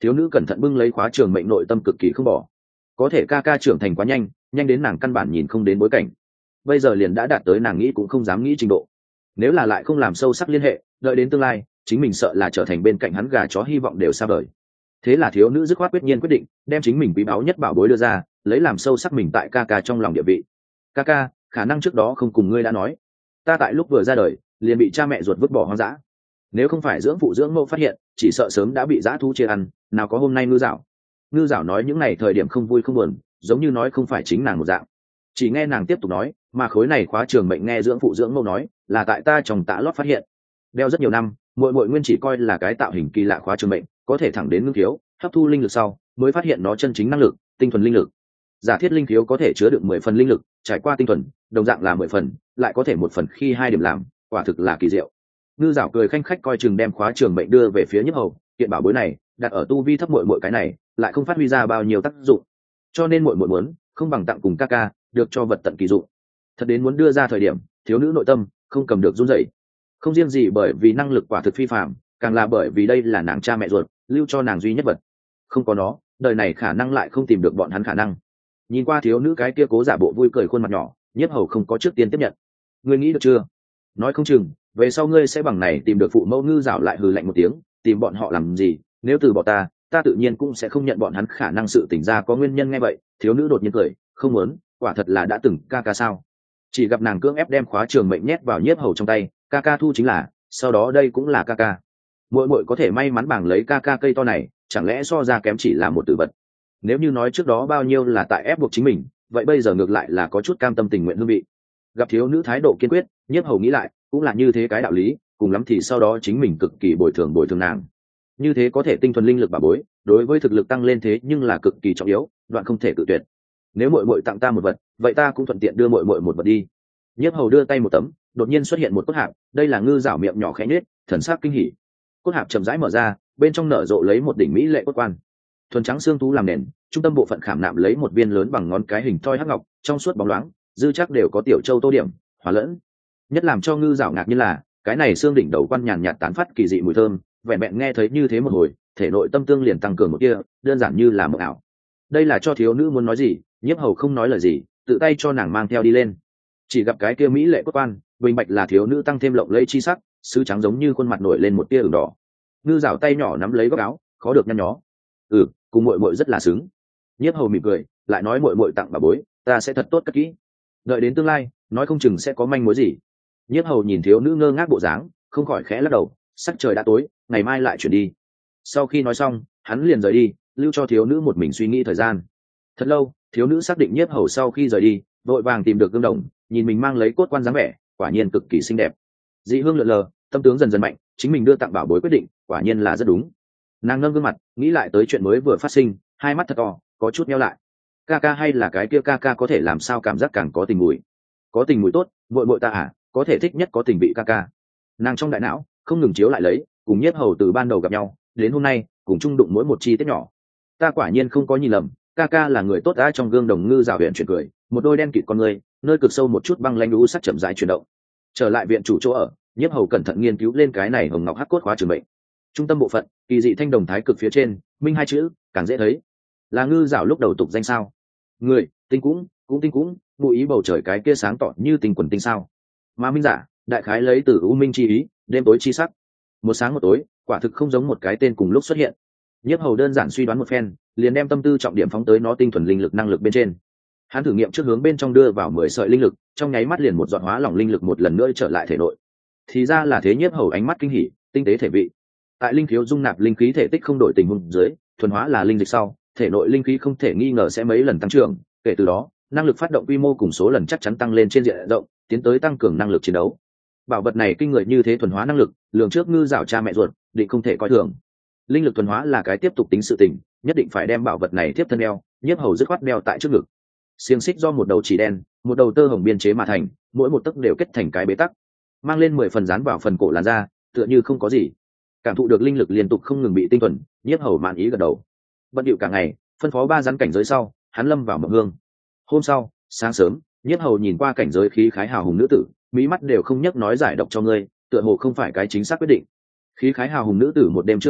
Thiếu nữ cẩn thận bưng lấy khóa trường mệnh, nội tâm cực kỳ không bỏ. Có thể ca ca trưởng thành quá nhanh, nhanh đến nàng căn bản nhìn không đến bối cảnh. Bây giờ liền đã đạt tới nàng nghĩ cũng không dám nghĩ trình độ. Nếu là lại không làm sâu sắc liên hệ, đợi đến tương lai, chính mình sợ là trở thành bên cạnh hắn gà chó hy vọng đều xa vời. Thế là thiếu nữ dứt khoát quyết nhiên quyết định đem chính mình quý báu nhất bảo bối đưa ra, lấy làm sâu sắc mình tại ca ca trong lòng địa vị. Ca ca, khả năng trước đó không cùng ngươi đã nói, ta tại lúc vừa ra đời liền bị cha mẹ ruột vứt bỏ hoang dã. Nếu không phải dưỡng phụ dưỡng mẫu phát hiện, chỉ sợ sớm đã bị dã thú chia ăn, nào có hôm nay ngư dạo. Ngư dạo nói những ngày thời điểm không vui không buồn, giống như nói không phải chính nàng một dạng. Chỉ nghe nàng tiếp tục nói, mà khối này khóa trường mệnh nghe dưỡng phụ dưỡng mẫu nói là tại ta chồng tạ lót phát hiện. Đeo rất nhiều năm, muội muội nguyên chỉ coi là cái tạo hình kỳ lạ khóa trường mệnh, có thể thẳng đến ngưng thiếu hấp thu linh lực sau mới phát hiện nó chân chính năng lực, tinh thuần linh lực. Giả thiết linh thiếu có thể chứa được 10 phần linh lực, trải qua tinh thuần đồng dạng là 10 phần, lại có thể 1 phần khi 2 điểm làm, quả thực là kỳ diệu. Ngư Dạo cười khanh khách coi chừng đem khóa trường mệnh đưa về phía Nhiếp Hầu, kiện bảo bối này đặt ở tu vi thấp muội muội cái này lại không phát huy ra bao nhiêu tác dụng, cho nên muội muội muốn không bằng tặng cùng ca ca, được cho vật tận kỳ dụng. Thật đến muốn đưa ra thời điểm, thiếu nữ nội tâm không cầm được run rẩy. Không riêng gì bởi vì năng lực quả thực phi phàm, càng là bởi vì đây là nàng cha mẹ ruột lưu cho nàng duy nhất vật. Không có nó, đời này khả năng lại không tìm được bọn hắn khả năng. Nhìn qua thiếu nữ cái kia cố giả bộ vui cười khuôn mặt nhỏ, Nhiếp Hầu không có trước tiên tiếp nhận. Ngươi nghĩ được chưa? Nói không chừng về sau ngươi sẽ bằng này tìm được phụ mẫu. Ngư Dạo lại hừ lạnh một tiếng, tìm bọn họ làm gì? Nếu từ bỏ ta, ta tự nhiên cũng sẽ không nhận bọn hắn khả năng. Sự tỉnh ra có nguyên nhân. Nghe vậy, thiếu nữ đột nhiên cười, không muốn, quả thật là đã từng ca ca sao? Chỉ gặp nàng cưỡng ép đem khóa trường mệnh nhét vào Nhiếp Hầu trong tay, ca ca thu chính là, sau đó đây cũng là ca ca. Muội muội có thể may mắn bảng lấy ca ca cây to này, chẳng lẽ so ra kém chỉ là một tử vật? Nếu như nói trước đó bao nhiêu là tại ép buộc chính mình, vậy bây giờ ngược lại là có chút cam tâm tình nguyện hương vị. Gặp thiếu nữ thái độ kiên quyết, Nhiếp Hầu nghĩ lại cũng là như thế cái đạo lý, cùng lắm thì sau đó chính mình cực kỳ bồi thường nàng. Như thế có thể tinh thuần linh lực bà bối, đối với thực lực tăng lên thế nhưng là cực kỳ trọng yếu, đoạn không thể cự tuyệt. Nếu muội muội tặng ta một vật, vậy ta cũng thuận tiện đưa muội muội một vật đi. Nhiếp Hầu đưa tay một tấm, đột nhiên xuất hiện một cốt hạp, đây là Ngư Dạo miệng nhỏ khẽ nhếch, thần sắc kinh hỉ. Cốt hạp chậm rãi mở ra, bên trong nở rộ lấy một đỉnh mỹ lệ cốt quan, thuần trắng xương thú làm nền, trung tâm bộ phận khảm nạm lấy một viên lớn bằng ngón cái hình thoi hắc ngọc, trong suốt bóng loáng, dư chắc đều có tiểu châu tô điểm, hòa lẫn. Nhất làm cho Ngư Dạo ngạc nhiên là, cái này xương đỉnh đầu quan nhàn nhạt tán phát kỳ dị mùi thơm, vẹn vẹn nghe thấy như thế một hồi, thể nội tâm tương liền tăng cường một kia, đơn giản như là mộng ảo. Đây là cho thiếu nữ muốn nói gì, Nhiếp Hầu không nói lời gì, tự tay cho nàng mang theo đi lên. Chỉ gặp cái kia mỹ lệ cốt quan, bình bạch là thiếu nữ tăng thêm lộng lẫy chi sắc, sứ trắng giống như khuôn mặt nổi lên một tia ửng đỏ. Ngư Dạo tay nhỏ nắm lấy góc áo, khó được nhăn nhó. Cùng muội muội rất là xứng. Nhiếp Hầu mỉm cười, lại nói muội muội tặng bà bối, ta sẽ thật tốt cất kỹ. Đợi đến tương lai, nói không chừng sẽ có manh mối gì. Nhiếp Hầu nhìn thiếu nữ ngơ ngác bộ dáng, không khỏi khẽ lắc đầu, sắc trời đã tối, ngày mai lại chuyển đi. Sau khi nói xong, hắn liền rời đi, lưu cho thiếu nữ một mình suy nghĩ thời gian. Thật lâu, thiếu nữ xác định Nhiếp Hầu sau khi rời đi, vội vàng tìm được gương đồng, nhìn mình mang lấy cốt quan dáng vẻ, quả nhiên cực kỳ xinh đẹp. Dị hương lượn lờ, tâm tướng dần dần mạnh, chính mình đưa tặng bảo bối quyết định, quả nhiên là rất đúng. Nàng nâng gương mặt, nghĩ lại tới chuyện mới vừa phát sinh, hai mắt thật to, có chút nheo lại. Ca ca hay là cái kia ca ca có thể làm sao cảm giác càng có tình mùi. Có tình mùi tốt, muội muội ta à, có thể thích nhất có tình vị ca ca. Nàng trong đại não không ngừng chiếu lại lấy, cùng Nhiếp Hầu từ ban đầu gặp nhau đến hôm nay, cùng chung đụng mỗi một chi tiết nhỏ. Ta quả nhiên không có nhìn lầm, ca ca là người tốt. Trong gương đồng Ngư Dạo huyện chuyển cười, một đôi đen kịt con người, nơi cực sâu một chút băng lãnh u sắc chậm rãi chuyển động. Trở lại viện chủ chỗ ở, Nhiếp Hầu cẩn thận nghiên cứu lên cái này hồng ngọc hắc cốt khóa trường mệnh. Trung tâm bộ phận, kỳ dị thanh đồng thái cực phía trên, minh hai chữ, càng dễ thấy. Là Ngư Dạo lúc đầu tục danh sao? Người, tinh cũng tinh cũng, ngụ ý bầu trời cái kia sáng tỏ như tinh quần tinh sao. Mà minh giả, đại khái lấy từ u minh chi ý, đêm tối chi sắc. Một sáng một tối, quả thực không giống một cái tên cùng lúc xuất hiện. Nhiếp Hầu đơn giản suy đoán một phen, liền đem tâm tư trọng điểm phóng tới nó tinh thuần linh lực năng lực bên trên. Hắn thử nghiệm trước hướng bên trong đưa vào 10 sợi linh lực, trong nháy mắt liền một giọt hóa lỏng linh lực một lần nữa trở lại thể nội. Thì ra là thế. Nhiếp Hầu ánh mắt kinh hỉ, tinh tế thể vị. Tại linh thiếu dung nạp linh khí thể tích không đổi tình huống dưới, thuần hóa là linh dịch sau, thể nội linh khí không thể nghi ngờ sẽ mấy lần tăng trưởng, kể từ đó, năng lực phát động quy mô cùng số lần chắc chắn tăng lên trên diện rộng, tiến tới tăng cường năng lực chiến đấu. Bảo vật này kinh người như thế thuần hóa năng lực, lường trước Ngư Dạo cha mẹ ruột, định không thể coi thường. Linh lực thuần hóa là cái tiếp tục tính sự tình, nhất định phải đem bảo vật này tiếp thân đeo. Nhiếp Hầu dứt khoát đeo tại trước ngực. Xiềng xích do một đầu chỉ đen, một đầu tơ hồng biên chế mà thành, mỗi một tấc đều kết thành cái bế tắc, mang lên 10 phần dán vào phần cổ làn da, tựa như không có gì. Cảm thụ được linh lực liên tục không ngừng bị tinh thuần, Nhiếp Hầu mãn ý gật đầu. Bận điệu cả ngày, phân phó 3 rắn cảnh giới sau, hắn lâm vào mộng hương. Hôm sau, sáng sớm, Nhiếp Hầu nhìn qua cảnh giới khí khái hào hùng nữ tử, mỹ mắt đều không nhấc nói giải độc cho ngươi, tựa hồ không phải cái chính xác quyết định. Khí khái hào hùng nữ tử một đêm chưa ngủ,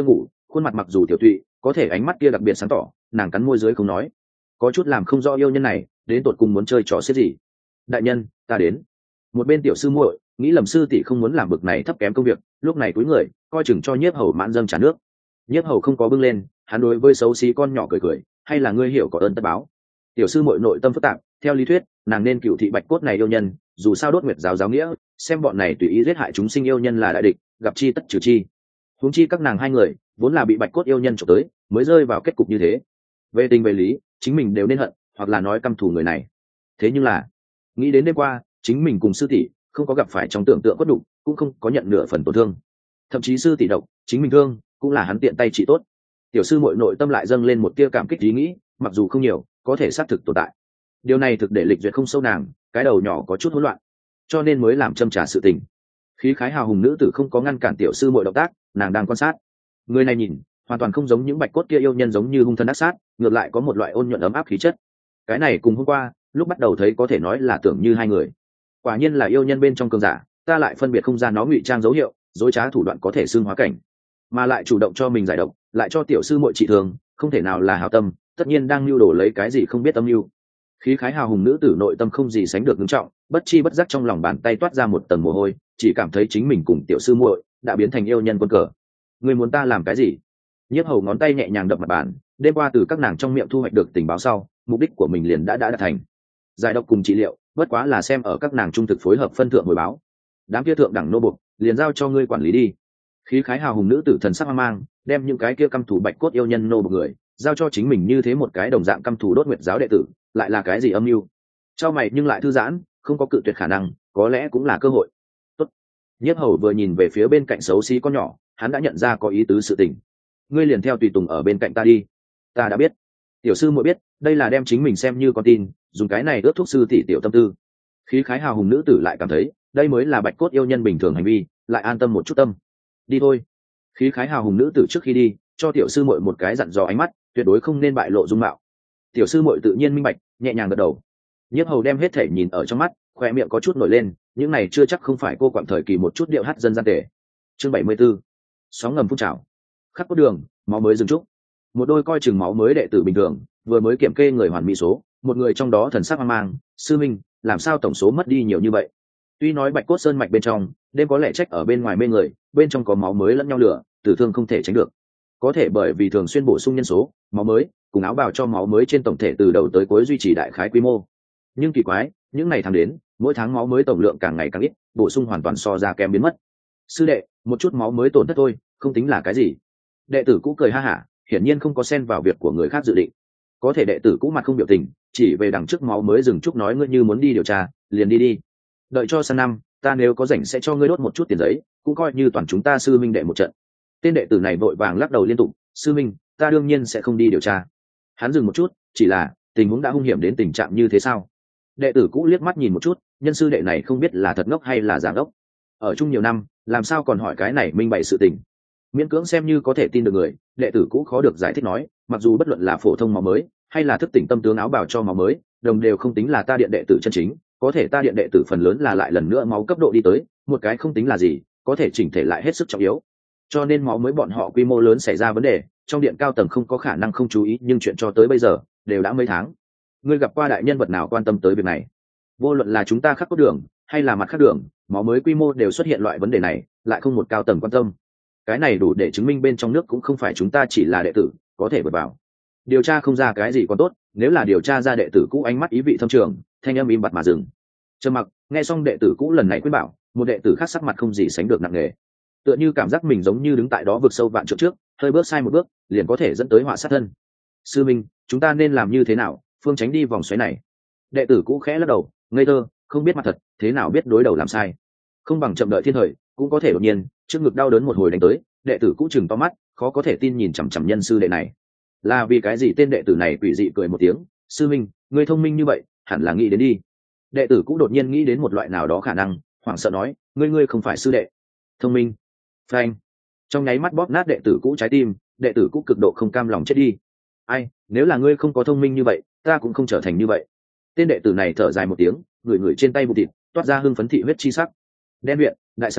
khuôn mặt mặc dù tiểu tụy, có thể ánh mắt kia đặc biệt sáng tỏ, nàng cắn môi dưới không nói, có chút làm không rõ yêu nhân này đến tột cùng muốn chơi trò xiết gì. Đại nhân, ta đến. Một bên tiểu sư muội nghĩ lầm sư tỷ không muốn làm bực này thấp kém công việc, lúc này cúi người coi chừng cho nhiếp hầu mãn dâng trà nước. Nhiếp hầu không có bưng lên, hắn đối với xấu xí con nhỏ cười cười, hay là ngươi hiểu có ơn tất báo. Tiểu sư muội nội tâm phức tạp, theo lý thuyết nàng nên cựu thị bạch cốt này yêu nhân, dù sao đốt nguyệt giáo giáo nghĩa xem bọn này tùy ý giết hại chúng sinh yêu nhân là đại địch, gặp chi tất trừ chi. Huống chi các nàng hai người vốn là bị bạch cốt yêu nhân trộm tới mới rơi vào kết cục như thế. Về tình về lý chính mình đều nên hận, hoặc là nói căm thù người này. Thế nhưng là nghĩ đến đêm qua chính mình cùng sư tỷ không có gặp phải trong tưởng tượng cốt đục, cũng không có nhận nửa phần tổn thương, thậm chí sư tỷ độc chính mình thương cũng là hắn tiện tay trị tốt. Tiểu sư muội nội tâm lại dâng lên một tia cảm kích ý nghĩ, mặc dù không nhiều có thể xác thực tồn tại. Điều này thực để lịch duyệt không sâu nàng, cái đầu nhỏ có chút hỗn loạn, cho nên mới làm châm trả sự tình. Khí khái hào hùng nữ tử không có ngăn cản tiểu sư muội động tác, nàng đang quan sát. Người này nhìn hoàn toàn không giống những bạch cốt kia yêu nhân giống như hung thân ác sát, ngược lại có một loại ôn nhuận ấm áp khí chất. Cái này cùng hôm qua lúc bắt đầu thấy có thể nói là tưởng như hai người. Quả nhiên là yêu nhân bên trong cường giả, ta lại phân biệt không ra nó ngụy trang dấu hiệu, dối trá thủ đoạn có thể xưng hóa cảnh, mà lại chủ động cho mình giải độc, lại cho tiểu sư muội trị thương, không thể nào là hảo tâm, tất nhiên đang lưu đổ lấy cái gì không biết âm mưu. Khí khái hào hùng nữ tử nội tâm không gì sánh được nghiêm trọng, bất chi bất giác trong lòng bàn tay toát ra một tầng mồ hôi, chỉ cảm thấy chính mình cùng tiểu sư muội đã biến thành yêu nhân quân cờ. Người muốn ta làm cái gì? Nhiếp hầu ngón tay nhẹ nhàng đập mặt bàn, đêm qua từ các nàng trong miệng thu hoạch được tình báo sau, mục đích của mình liền đã đạt thành. Giải độc cùng trị liệu, bất quá là xem ở các nàng trung thực phối hợp phân thượng hồi báo. Đám kia thượng đẳng nô buộc, liền giao cho ngươi quản lý đi. Khí khái hào hùng nữ tử thần sắc hoang mang, đem những cái kia căm thù bạch cốt yêu nhân nô buộc người giao cho chính mình như thế một cái đồng dạng căm thù đốt nguyệt giáo đệ tử, lại là cái gì âm mưu? Cho mày nhưng lại thư giãn, không có cự tuyệt khả năng, có lẽ cũng là cơ hội. Tốt. Nhiếp hầu vừa nhìn về phía bên cạnh xấu xí con nhỏ, hắn đã nhận ra có ý tứ sự tình. Ngươi liền theo tùy tùng ở bên cạnh ta đi. Ta đã biết. Tiểu sư muội biết, đây là đem chính mình xem như con tin, dùng cái này ước thúc sư tỷ tiểu tâm tư. Khí khái hào hùng nữ tử lại cảm thấy đây mới là bạch cốt yêu nhân bình thường hành vi, lại an tâm một chút tâm. Đi thôi. Khí khái hào hùng nữ tử trước khi đi cho tiểu sư muội một cái dặn dò ánh mắt, tuyệt đối không nên bại lộ dung mạo. Tiểu sư muội tự nhiên minh bạch, nhẹ nhàng gật đầu. Nhiếp hầu đem hết thể nhìn ở trong mắt, khoe miệng có chút nổi lên, những này chưa chắc không phải cô quặn thời kỳ một chút điệu hát dân gian tể. Chương 74. Sóng ngầm phun trào. Khắc cốt đường, máu mới dừng trúc. Một đôi coi chừng máu mới đệ tử bình thường vừa mới kiểm kê người hoàn mỹ số, một người trong đó thần sắc hoang mang, sư minh làm sao tổng số mất đi nhiều như vậy? Tuy nói bạch cốt sơn mạch bên trong đêm có lẽ trách ở bên ngoài mê người, bên trong có máu mới lẫn nhau lửa, tử thương không thể tránh được. Có thể bởi vì thường xuyên bổ sung nhân số, máu mới cùng áo bào cho máu mới trên tổng thể từ đầu tới cuối duy trì đại khái quy mô. Nhưng kỳ quái, những ngày tháng đến, mỗi tháng máu mới tổng lượng càng ngày càng ít, bổ sung hoàn toàn so ra kém biến mất. Sư đệ, một chút máu mới tổn thất thôi, không tính là cái gì. Đệ tử cũ cười ha hả, hiển nhiên không có xen vào việc của người khác dự định. Có thể đệ tử cũ mặt không biểu tình, chỉ về đằng trước máu mới dừng chút nói ngươi như muốn đi điều tra, liền đi đi. Đợi cho sang năm, ta nếu có rảnh sẽ cho ngươi đốt một chút tiền giấy, cũng coi như toàn chúng ta sư minh đệ một trận. Tên đệ tử này vội vàng lắc đầu liên tục, sư minh, ta đương nhiên sẽ không đi điều tra. Hắn dừng một chút, chỉ là tình huống đã hung hiểm đến tình trạng như thế sao? Đệ tử cũ liếc mắt nhìn một chút, nhân sư đệ này không biết là thật ngốc hay là giả ngốc. Ở chung nhiều năm, làm sao còn hỏi cái này minh bày sự tình. Miễn cưỡng xem như có thể tin được người, đệ tử cũ khó được giải thích nói, mặc dù bất luận là phổ thông máu mới hay là thức tỉnh tâm tướng áo bào cho máu mới, đồng đều không tính là ta điện đệ tử chân chính, có thể ta điện đệ tử phần lớn là lại lần nữa máu cấp độ đi tới, một cái không tính là gì, có thể chỉnh thể lại hết sức trọng yếu. Cho nên máu mới bọn họ quy mô lớn xảy ra vấn đề, trong điện cao tầng không có khả năng không chú ý, nhưng chuyện cho tới bây giờ đều đã mấy tháng. Ngươi gặp qua đại nhân vật nào quan tâm tới việc này? Vô luận là chúng ta khắc cốt đường hay là mặt khác đường, máu mới quy mô đều xuất hiện loại vấn đề này, lại không một cao tầng quan tâm. Cái này đủ để chứng minh bên trong nước cũng không phải chúng ta chỉ là đệ tử có thể vượt vào. Điều tra không ra cái gì còn tốt, nếu là điều tra ra đệ tử cũ ánh mắt ý vị thâm trường, thanh âm im bặt mà dừng. Trầm mặc, nghe xong đệ tử cũ lần này khuyên bảo, một đệ tử khác sắc mặt không gì sánh được nặng nề, tựa như cảm giác mình giống như đứng tại đó vực sâu vạn trượng trước, hơi bước sai một bước liền có thể dẫn tới họa sát thân. Sư minh, chúng ta nên làm như thế nào phương tránh đi vòng xoáy này? Đệ tử cũ khẽ lắc đầu, ngây thơ, không biết mặt thật, thế nào biết đối đầu làm sai. Không bằng chậm đợi thiên thời, cũng có thể đột nhiên trước ngực đau đớn một hồi đánh tới. Đệ tử cũ chừng to mắt, khó có thể tin nhìn chằm chằm nhân sư đệ này. Là vì cái gì? Tên đệ tử này quỷ dị cười một tiếng, sư minh, ngươi thông minh như vậy, hẳn là nghĩ đến đi. Đệ tử cũ đột nhiên nghĩ đến một loại nào đó khả năng, hoảng sợ nói, ngươi không phải sư đệ. Thông minh? Phanh! Trong nháy mắt bóp nát đệ tử cũ trái tim, đệ tử cũ cực độ không cam lòng chết đi. Ai, nếu là ngươi không có thông minh như vậy, ta cũng không trở thành như vậy. Tên đệ tử này thở dài một tiếng, ngửi ngửi trên tay bụng thịt, toát ra hưng phấn thị huyết chi sắc. Đen viện, đại sảnh,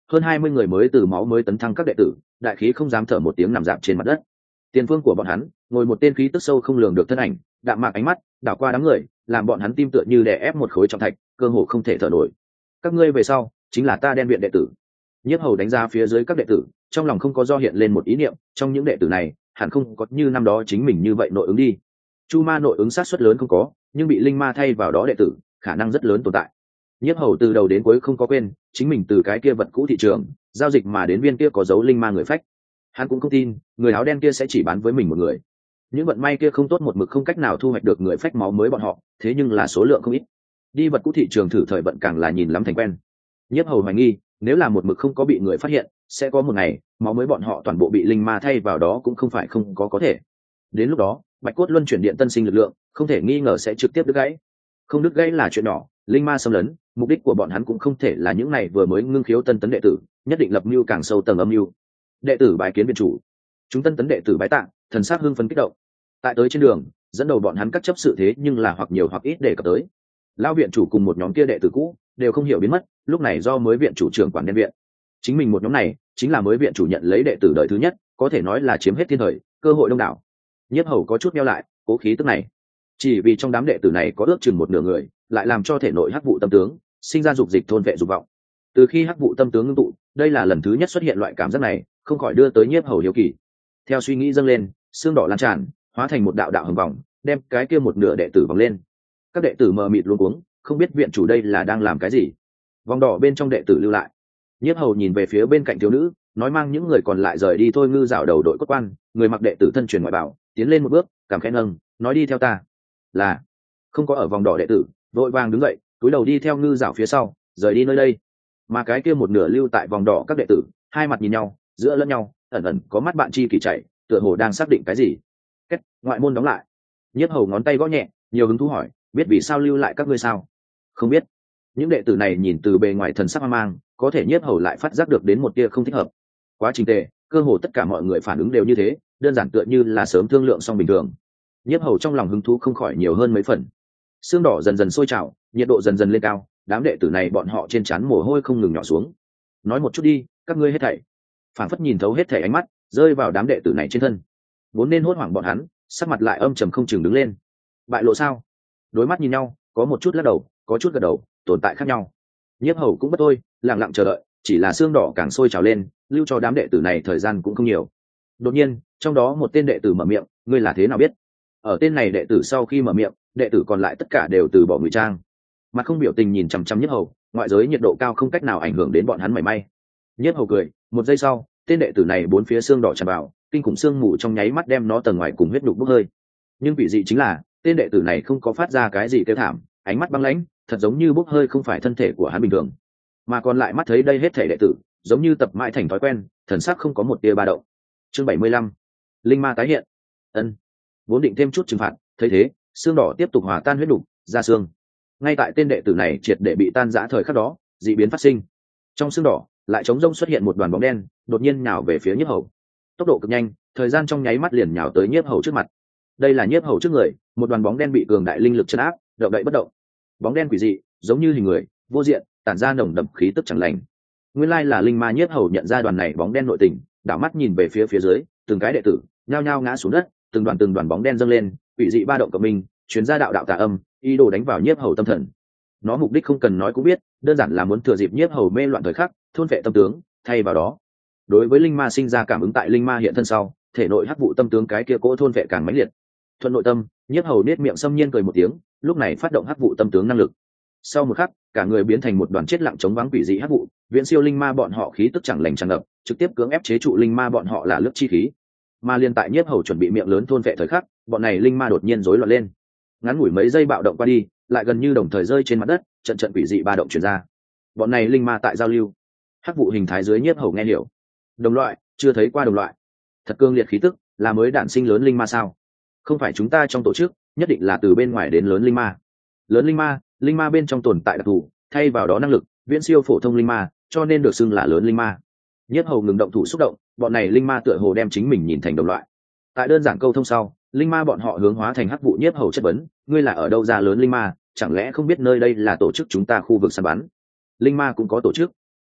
hơn 20 người mới từ máu mới tấn thăng các đệ tử, đại khí không dám thở một tiếng nằm dạp trên mặt đất. Tiền phương của bọn hắn ngồi một tên khí tức sâu không lường được thân ảnh, đạm mạc ánh mắt đảo qua đám người, làm bọn hắn tim tựa như đè ép một khối trọng thạch, cơ hồ không thể thở nổi. Các ngươi về sau chính là ta đen viện đệ tử. Nhiếp Hầu đánh ra phía dưới các đệ tử, trong lòng không có do hiện lên một ý niệm, trong những đệ tử này hẳn không có như năm đó chính mình như vậy nội ứng đi. Chu ma nội ứng sát suất lớn không có, nhưng bị linh ma thay vào đó đệ tử khả năng rất lớn tồn tại. Nhiếp Hầu từ đầu đến cuối không có quên chính mình từ cái kia vật cũ thị trường giao dịch mà đến viên kia có dấu linh ma người phách. Hắn cũng không tin người áo đen kia sẽ chỉ bán với mình một người. Những vận may kia không tốt một mực không cách nào thu hoạch được người phách máu mới bọn họ, thế nhưng là số lượng không ít. Đi vật cũ thị trường thử thời vận càng là nhìn lắm thành quen. Nhiếp Hầu hoài nghi, nếu là một mực không có bị người phát hiện, sẽ có một ngày máu mới bọn họ toàn bộ bị linh ma thay vào đó cũng không phải không có thể. Đến lúc đó, Bạch Cốt Luân chuyển điện tân sinh lực lượng, không thể nghi ngờ sẽ trực tiếp đứt gãy. Không đứt gãy là chuyện nhỏ, linh ma xâm lấn, mục đích của bọn hắn cũng không thể là những này vừa mới ngưng khiếu tân tấn đệ tử, nhất định lập mưu càng sâu tầng âm mưu. Đệ tử bái kiến viện chủ. Chúng tân tấn đệ tử bái tạ, thần sắc hưng phấn kích động. Tại tới trên đường, dẫn đầu bọn hắn cắt chấp sự thế nhưng là hoặc nhiều hoặc ít để cập tới. Lão viện chủ cùng một nhóm kia đệ tử cũ đều không hiểu biến mất, lúc này do mới viện chủ trưởng quản đen viện. Chính mình một nhóm này chính là mới viện chủ nhận lấy đệ tử đời thứ nhất, có thể nói là chiếm hết thiên thời, cơ hội đông đảo. Nhiếp Hầu có chút meo lại, cố khí tức này. Chỉ vì trong đám đệ tử này có ước chừng một nửa người, lại làm cho thể nội hắc vụ tâm tướng sinh ra dục dịch thôn vệ dục vọng. Từ khi hắc vụ tâm tướng ngưng tụ, đây là lần thứ nhất xuất hiện loại cảm giác này, không khỏi đưa tới Nhiếp Hầu hiếu kỳ. Theo suy nghĩ dâng lên, xương đỏ lan tràn, hóa thành một đạo đạo hồng vòng, đem cái kia một nửa đệ tử vòng lên. Các đệ tử mờ mịt luống cuống, không biết viện chủ đây là đang làm cái gì. Vòng đỏ bên trong đệ tử lưu lại. Nhiếp Hầu nhìn về phía bên cạnh thiếu nữ, nói mang những người còn lại rời đi thôi. Ngư dạo đầu đội cốt quan, người mặc đệ tử thân truyền ngoại bảo, tiến lên một bước, cảm khẽ nâng, nói đi theo ta. Là không có ở vòng đỏ đệ tử, vội vàng đứng dậy, cúi đầu đi theo Ngư dạo phía sau, rời đi nơi đây. Mà cái kia một nửa lưu tại vòng đỏ các đệ tử, hai mặt nhìn nhau, giữa lẫn nhau, ẩn ẩn có mắt bạn chi kỳ chạy, tựa hồ đang xác định cái gì. Kết, ngoại môn đóng lại. Nhiếp Hầu ngón tay gõ nhẹ, nhiều hứng thú hỏi, biết vì sao lưu lại các ngươi sao? Không biết. Những đệ tử này nhìn từ bề ngoài thần sắc hoang mang, có thể Nhiếp Hầu lại phát giác được đến một tia không thích hợp. Quá trình tề, cơ hồ tất cả mọi người phản ứng đều như thế, đơn giản tựa như là sớm thương lượng xong bình thường. Nhiếp Hầu trong lòng hứng thú không khỏi nhiều hơn mấy phần. Xương đỏ dần dần sôi trào, nhiệt độ dần dần lên cao, đám đệ tử này bọn họ trên trán mồ hôi không ngừng nhỏ xuống. Nói một chút đi, các ngươi hết thảy. Phảng phất nhìn thấu hết thảy ánh mắt, rơi vào đám đệ tử này trên thân. Vốn nên hốt hoảng bọn hắn, sắc mặt lại âm trầm không chừng đứng lên. Bại lộ sao? Đối mắt nhìn nhau, có một chút lắc đầu, có chút gật đầu, tồn tại khác nhau. Nhiếp Hầu cũng bất thôi, lặng lặng chờ đợi, chỉ là xương đỏ càng sôi trào lên, lưu cho đám đệ tử này thời gian cũng không nhiều. Đột nhiên, trong đó một tên đệ tử mở miệng, ngươi là thế nào biết? Ở tên này đệ tử sau khi mở miệng, đệ tử còn lại tất cả đều từ bỏ ngụy trang, mặt không biểu tình nhìn chằm chằm Nhiếp Hầu, ngoại giới nhiệt độ cao không cách nào ảnh hưởng đến bọn hắn mảy may. Nhiếp Hầu cười, một giây sau, tên đệ tử này bốn phía xương đỏ tràn vào, kinh khủng xương mù trong nháy mắt đem nó tầng ngoài cùng huyết nhục bốc hơi. Nhưng vị dị chính là, tên đệ tử này không có phát ra cái gì kêu thảm, ánh mắt băng lãnh, thật giống như bốc hơi không phải thân thể của hắn bình thường, mà còn lại mắt thấy đây hết thể đệ tử, giống như tập mãi thành thói quen, thần sắc không có một tia ba động. Chương 75, linh ma tái hiện. Ân, vốn định thêm chút trừng phạt, thấy thế, xương đỏ tiếp tục hòa tan huyết nhục, ra xương. Ngay tại tên đệ tử này triệt để bị tan rã thời khắc đó, dị biến phát sinh. Trong xương đỏ, lại trống rỗng xuất hiện một đoàn bóng đen, đột nhiên nhào về phía Nhiếp Hầu. Tốc độ cực nhanh, thời gian trong nháy mắt liền nhào tới Nhiếp Hầu trước mặt. Đây là Nhiếp Hầu trước người, một đoàn bóng đen bị cường đại linh lực trấn áp, động đậy bất động. Bóng đen quỷ dị, giống như hình người, vô diện, tản ra nồng đậm khí tức chẳng lành. Nguyên lai là linh ma. Nhiếp Hầu nhận ra đoàn này bóng đen nội tình, đảo mắt nhìn về phía dưới, từng cái đệ tử nhao nhao ngã xuống đất, từng đoàn bóng đen dâng lên, quỷ dị ba động cộng minh, truyền ra đạo đạo tà âm, ý đồ đánh vào Nhiếp Hầu tâm thần. Nó mục đích không cần nói cũng biết, đơn giản là muốn thừa dịp Nhiếp Hầu mê loạn thời khắc, thôn vệ tâm tướng, thay vào đó, đối với linh ma sinh ra cảm ứng. Tại linh ma hiện thân sau, thể nội hắc vụ tâm tướng cái kia cỗ thôn vệ càng mãnh liệt. Thuận nội tâm, Nhiếp Hầu nết miệng xâm nhiên cười một tiếng, lúc này phát động hắc vụ tâm tướng năng lực. Sau một khắc, cả người biến thành một đoàn chết lặng chống vắng quỷ dị hắc vụ, viễn siêu linh ma bọn họ khí tức chẳng lành tràn ngập, trực tiếp cưỡng ép chế trụ linh ma bọn họ là lướt chi khí. Mà liên tại Nhiếp Hầu chuẩn bị miệng lớn thôn vệ thời khắc, bọn này linh ma đột nhiên rối loạn lên. Ngắn ngủi mấy giây bạo động qua đi, lại gần như đồng thời rơi trên mặt đất, trận quỷ dị ba động truyền ra. Bọn này linh ma tại giao lưu. Hắc vụ hình thái dưới Nhiếp Hầu nghe hiểu. Đồng loại, chưa thấy qua đồng loại. Thật cương liệt khí tức, là mới đản sinh lớn linh ma sao? Không phải chúng ta trong tổ chức, nhất định là từ bên ngoài đến lớn linh ma. Lớn linh ma bên trong tồn tại đặc thù, thay vào đó năng lực viễn siêu phổ thông linh ma, cho nên được xưng là lớn linh ma. Nhiếp Hầu ngừng động thủ xúc động, bọn này linh ma tựa hồ đem chính mình nhìn thành đồng loại. Tại đơn giản câu thông sau, linh ma bọn họ hướng hóa thành hắc vụ. Nhiếp Hầu chất vấn, ngươi là ở đâu ra lớn linh ma, chẳng lẽ không biết nơi đây là tổ chức chúng ta khu vực săn bắn? Linh ma cũng có tổ chức?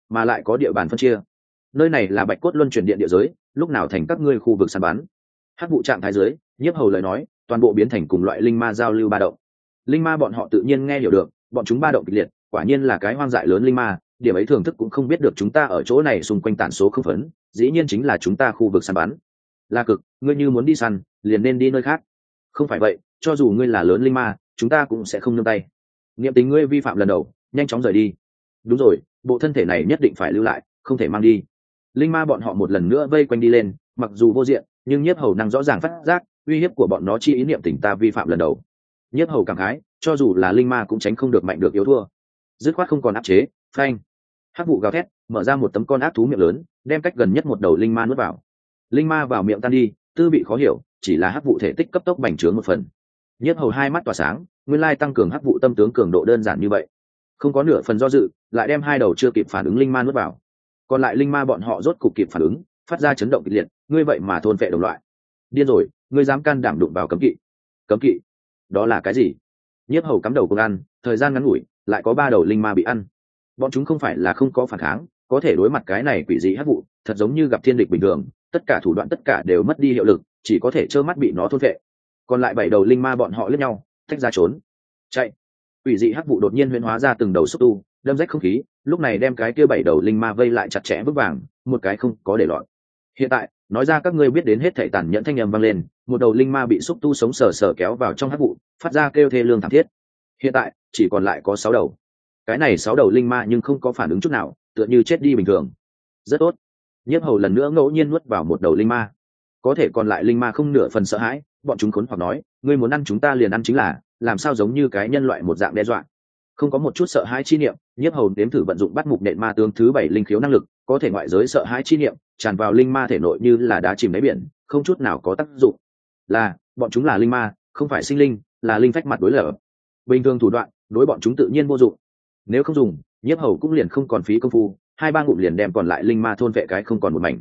mà lại có địa bàn phân chia. Nơi này là Bạch Cốt Luân Chuyển Điện địa giới, lúc nào thành các ngươi khu vực săn bắn. Hắc vụ trạng thái dưới, Nhiếp Hầu lời nói toàn bộ biến thành cùng loại linh ma giao lưu ba động. Linh ma bọn họ tự nhiên nghe hiểu được, bọn chúng ba động kịch liệt, quả nhiên là cái hoang dại lớn linh ma, điểm ấy thưởng thức cũng không biết được chúng ta ở chỗ này xung quanh tản số không phấn, dĩ nhiên chính là chúng ta khu vực săn bắn. La Cực, ngươi như muốn đi săn, liền nên đi nơi khác. Không phải vậy, cho dù ngươi là lớn linh ma, chúng ta cũng sẽ không nương tay. Niệm Tình ngươi vi phạm lần đầu, nhanh chóng rời đi. Đúng rồi, bộ thân thể này nhất định phải lưu lại, không thể mang đi. Linh ma bọn họ một lần nữa vây quanh đi lên, mặc dù vô diện, nhưng Nhiếp Hầu năng rõ ràng phát giác uy hiếp của bọn nó chi ý niệm Tình ta vi phạm lần đầu. Nhiếp Hầu cảm khái, cho dù là linh ma cũng tránh không được mạnh được yếu thua. Dứt khoát không còn áp chế, phanh. Hắc vụ gào thét, mở ra một tấm con ác thú miệng lớn, đem cách gần nhất một đầu linh ma nuốt vào. Linh ma vào miệng tan đi, tư vị khó hiểu, chỉ là hắc vụ thể tích cấp tốc bành trướng một phần. Nhiếp Hầu hai mắt tỏa sáng, nguyên lai tăng cường hắc vụ tâm tướng cường độ đơn giản như vậy. Không có nửa phần do dự, lại đem hai đầu chưa kịp phản ứng linh ma nuốt vào. Còn lại linh ma bọn họ rốt cục kịp phản ứng, phát ra chấn động kịch liệt, ngươi vậy mà thôn phệ đồng loại. Điên rồi, ngươi dám can đảm đụng vào cấm kỵ. Cấm kỵ? Đó là cái gì? Nhiếp Hầu cắm đầu cùng ăn, thời gian ngắn ngủi, lại có ba đầu linh ma bị ăn. Bọn chúng không phải là không có phản kháng, có thể đối mặt cái này quỷ dị hắc vụ, thật giống như gặp thiên địch bình thường, tất cả thủ đoạn tất cả đều mất đi hiệu lực, chỉ có thể trơ mắt bị nó thôn phệ. Còn lại bảy đầu linh ma bọn họ liếc nhau, tách ra trốn. Chạy. Quỷ dị hắc vụ đột nhiên huyễn hóa ra từng đầu xúc tu, đâm rách không khí, lúc này đem cái kia bảy đầu linh ma vây lại chặt chẽ vững vàng, một cái không có để lọt. Hiện tại, nói ra các ngươi biết đến hết thảy tàn nhẫn thanh âm vang lên, một đầu linh ma bị xúc tu sống sờ sờ kéo vào trong hắc vụ, phát ra kêu thê lương thảm thiết. Hiện tại, chỉ còn lại có 6 đầu. Cái này 6 đầu linh ma nhưng không có phản ứng chút nào, tựa như chết đi bình thường. Rất tốt. Nhiếp Hầu lần nữa ngẫu nhiên nuốt vào một đầu linh ma. Có thể còn lại linh ma không nửa phần sợ hãi, bọn chúng khốn hoặc nói, ngươi muốn ăn chúng ta liền ăn chính là, làm sao giống như cái nhân loại một dạng đe dọa. Không có một chút sợ hãi chi niệm, Nhiếp Hầu nếm thử vận dụng bắt mục nện ma tướng thứ 7 linh khiếu năng lực, có thể ngoại giới sợ hãi chi niệm tràn vào linh ma thể nội như là đá chìm đáy biển, không chút nào có tác dụng. Là, bọn chúng là linh ma, không phải sinh linh, là linh phách mặt đối lập. Bình thường thủ đoạn, đối bọn chúng tự nhiên vô dụng. Nếu không dùng, Nhiếp Hầu cũng liền không còn phí công phu, 2-3 ngụm liền đem còn lại linh ma thôn vệ cái không còn một mảnh.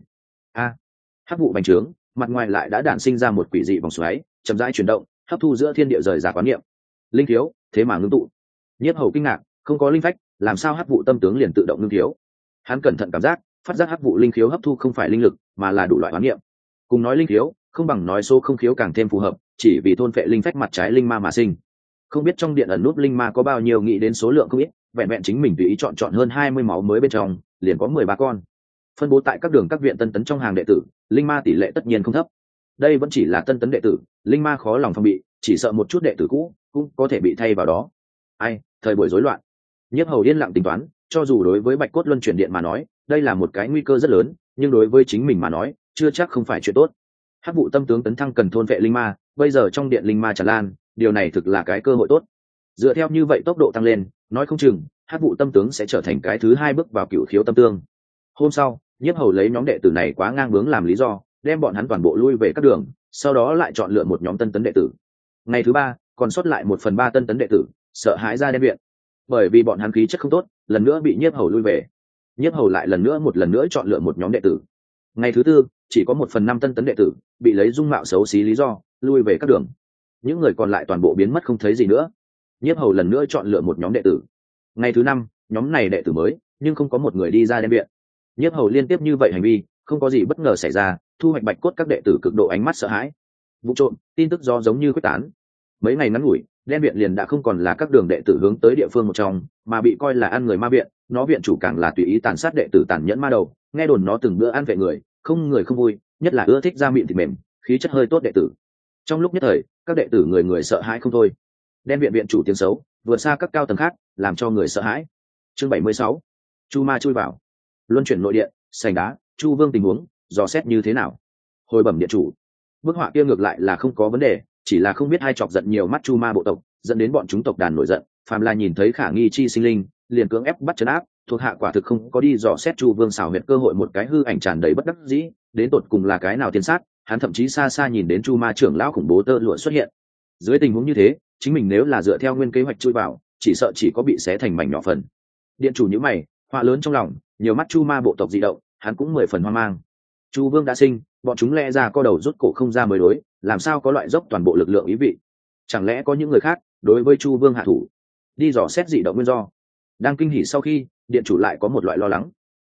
Hắc vụ bành trướng, mặt ngoài lại đã đản sinh ra một quỷ dị vòng xoáy, chậm rãi chuyển động, hấp thu giữa thiên địa rời rạc quán niệm. Linh thiếu, thế mà ngưng tụ. Nhiếp Hầu kinh ngạc, không có linh phách, làm sao hắc vụ tâm tướng liền tự động ngưng thiếu? Hắn cẩn thận cảm giác, phát giác hắc vụ linh khiếu hấp thu không phải linh lực, mà là đủ loại quán niệm. Cùng nói linh khiếu, không bằng nói số không khiếu càng thêm phù hợp, chỉ vì thôn phệ linh phách mặt trái linh ma mà sinh. Không biết trong điện ẩn nút linh ma có bao nhiêu, nghĩ đến số lượng không ít, vẹn vẹn chính mình tùy ý chọn hơn 20 máu mới bên trong, liền có 13 con. Phân bố tại các đường các viện tân tấn trong hàng đệ tử, linh ma tỷ lệ tất nhiên không thấp. Đây vẫn chỉ là tân tấn đệ tử, linh ma khó lòng phòng bị, chỉ sợ một chút đệ tử cũ cũng có thể bị thay vào đó. Ai, thời buổi rối loạn. Nhiếp Hầu yên lặng tính toán, cho dù đối với Bạch Cốt Luân Chuyển Điện mà nói, đây là một cái nguy cơ rất lớn, nhưng đối với chính mình mà nói, chưa chắc không phải chuyện tốt. Hắc vụ tâm tướng tấn thăng cần thôn vệ linh ma, bây giờ trong điện linh ma tràn lan, điều này thực là cái cơ hội tốt. Dựa theo như vậy tốc độ tăng lên, nói không chừng hắc vụ tâm tướng sẽ trở thành cái thứ 2 bước vào cửu khiếu tâm tương. Hôm sau, Nhiếp Hầu lấy nhóm đệ tử này quá ngang bướng làm lý do, đem bọn hắn toàn bộ lui về các đường, sau đó lại chọn lựa một nhóm tân tấn đệ tử. Ngày thứ 3, còn sót lại 1/3 tân tấn đệ tử, sợ hãi ra đen viện. Bởi vì bọn hắn khí chất không tốt, lần nữa bị Nhiếp Hầu lui về. Nhiếp Hầu lại một lần nữa chọn lựa một nhóm đệ tử. Ngày thứ 4, chỉ có 1/5 tân tấn đệ tử bị lấy dung mạo xấu xí lý do lui về các đường. Những người còn lại toàn bộ biến mất không thấy gì nữa. Nhiếp Hầu lần nữa chọn lựa một nhóm đệ tử. Ngày thứ 5, nhóm này đệ tử mới, nhưng không có một người đi ra đen viện. Nhiếp Hầu liên tiếp như vậy hành vi, không có gì bất ngờ xảy ra, thu hoạch Bạch Cốt các đệ tử cực độ ánh mắt sợ hãi. Vụ trộm, tin tức do giống như quyết tán. Mấy ngày ngắn ngủi, đen viện liền đã không còn là các đường đệ tử hướng tới địa phương một trong, mà bị coi là ăn người ma viện. Nó viện chủ càng là tùy ý tàn sát đệ tử tàn nhẫn ma đầu, nghe đồn nó từng bữa ăn vệ người, không người không vui, nhất là ưa thích da mịn thịt mềm, khí chất hơi tốt đệ tử. Trong lúc nhất thời, các đệ tử người người sợ hãi không thôi. Đen viện viện chủ tiếng xấu vượt xa các cao tầng khác, làm cho người sợ hãi. Chương 76, Chu Ma chui vào. Luân chuyển nội điện, sành đá, Chu Vương tình huống dò xét như thế nào? Hồi bẩm điện chủ. Bức họa kia ngược lại là không có vấn đề, chỉ là không biết hai chọc giận nhiều mắt Chu Ma bộ tộc, dẫn đến bọn chúng tộc đàn nổi giận, phàm là nhìn thấy khả nghi chi sinh linh, liền cưỡng ép bắt trấn áp. Thuộc hạ quả thực không có đi dò xét Chu Vương xảo huyệt cơ hội, một cái hư ảnh tràn đầy bất đắc dĩ, đến tột cùng là cái nào tiên sát, hắn thậm chí xa xa nhìn đến Chu Ma trưởng lão khủng bố tơ lụa xuất hiện. Dưới tình huống như thế, chính mình nếu là dựa theo nguyên kế hoạch chui vào, chỉ sợ chỉ có bị xé thành mảnh nhỏ phần. Điện chủ nhíu mày, họa lớn trong lòng, nhiều mắt Chu Ma bộ tộc dị động, hắn cũng 10 phần hoang mang. Chu Vương đã sinh, bọn chúng lẽ ra co đầu rút cổ không ra mới đối, làm sao có loại dốc toàn bộ lực lượng ý vị? Chẳng lẽ có những người khác đối với Chu Vương hạ thủ? Đi dò xét dị động nguyên do. Đang kinh hỉ sau khi, điện chủ lại có một loại lo lắng.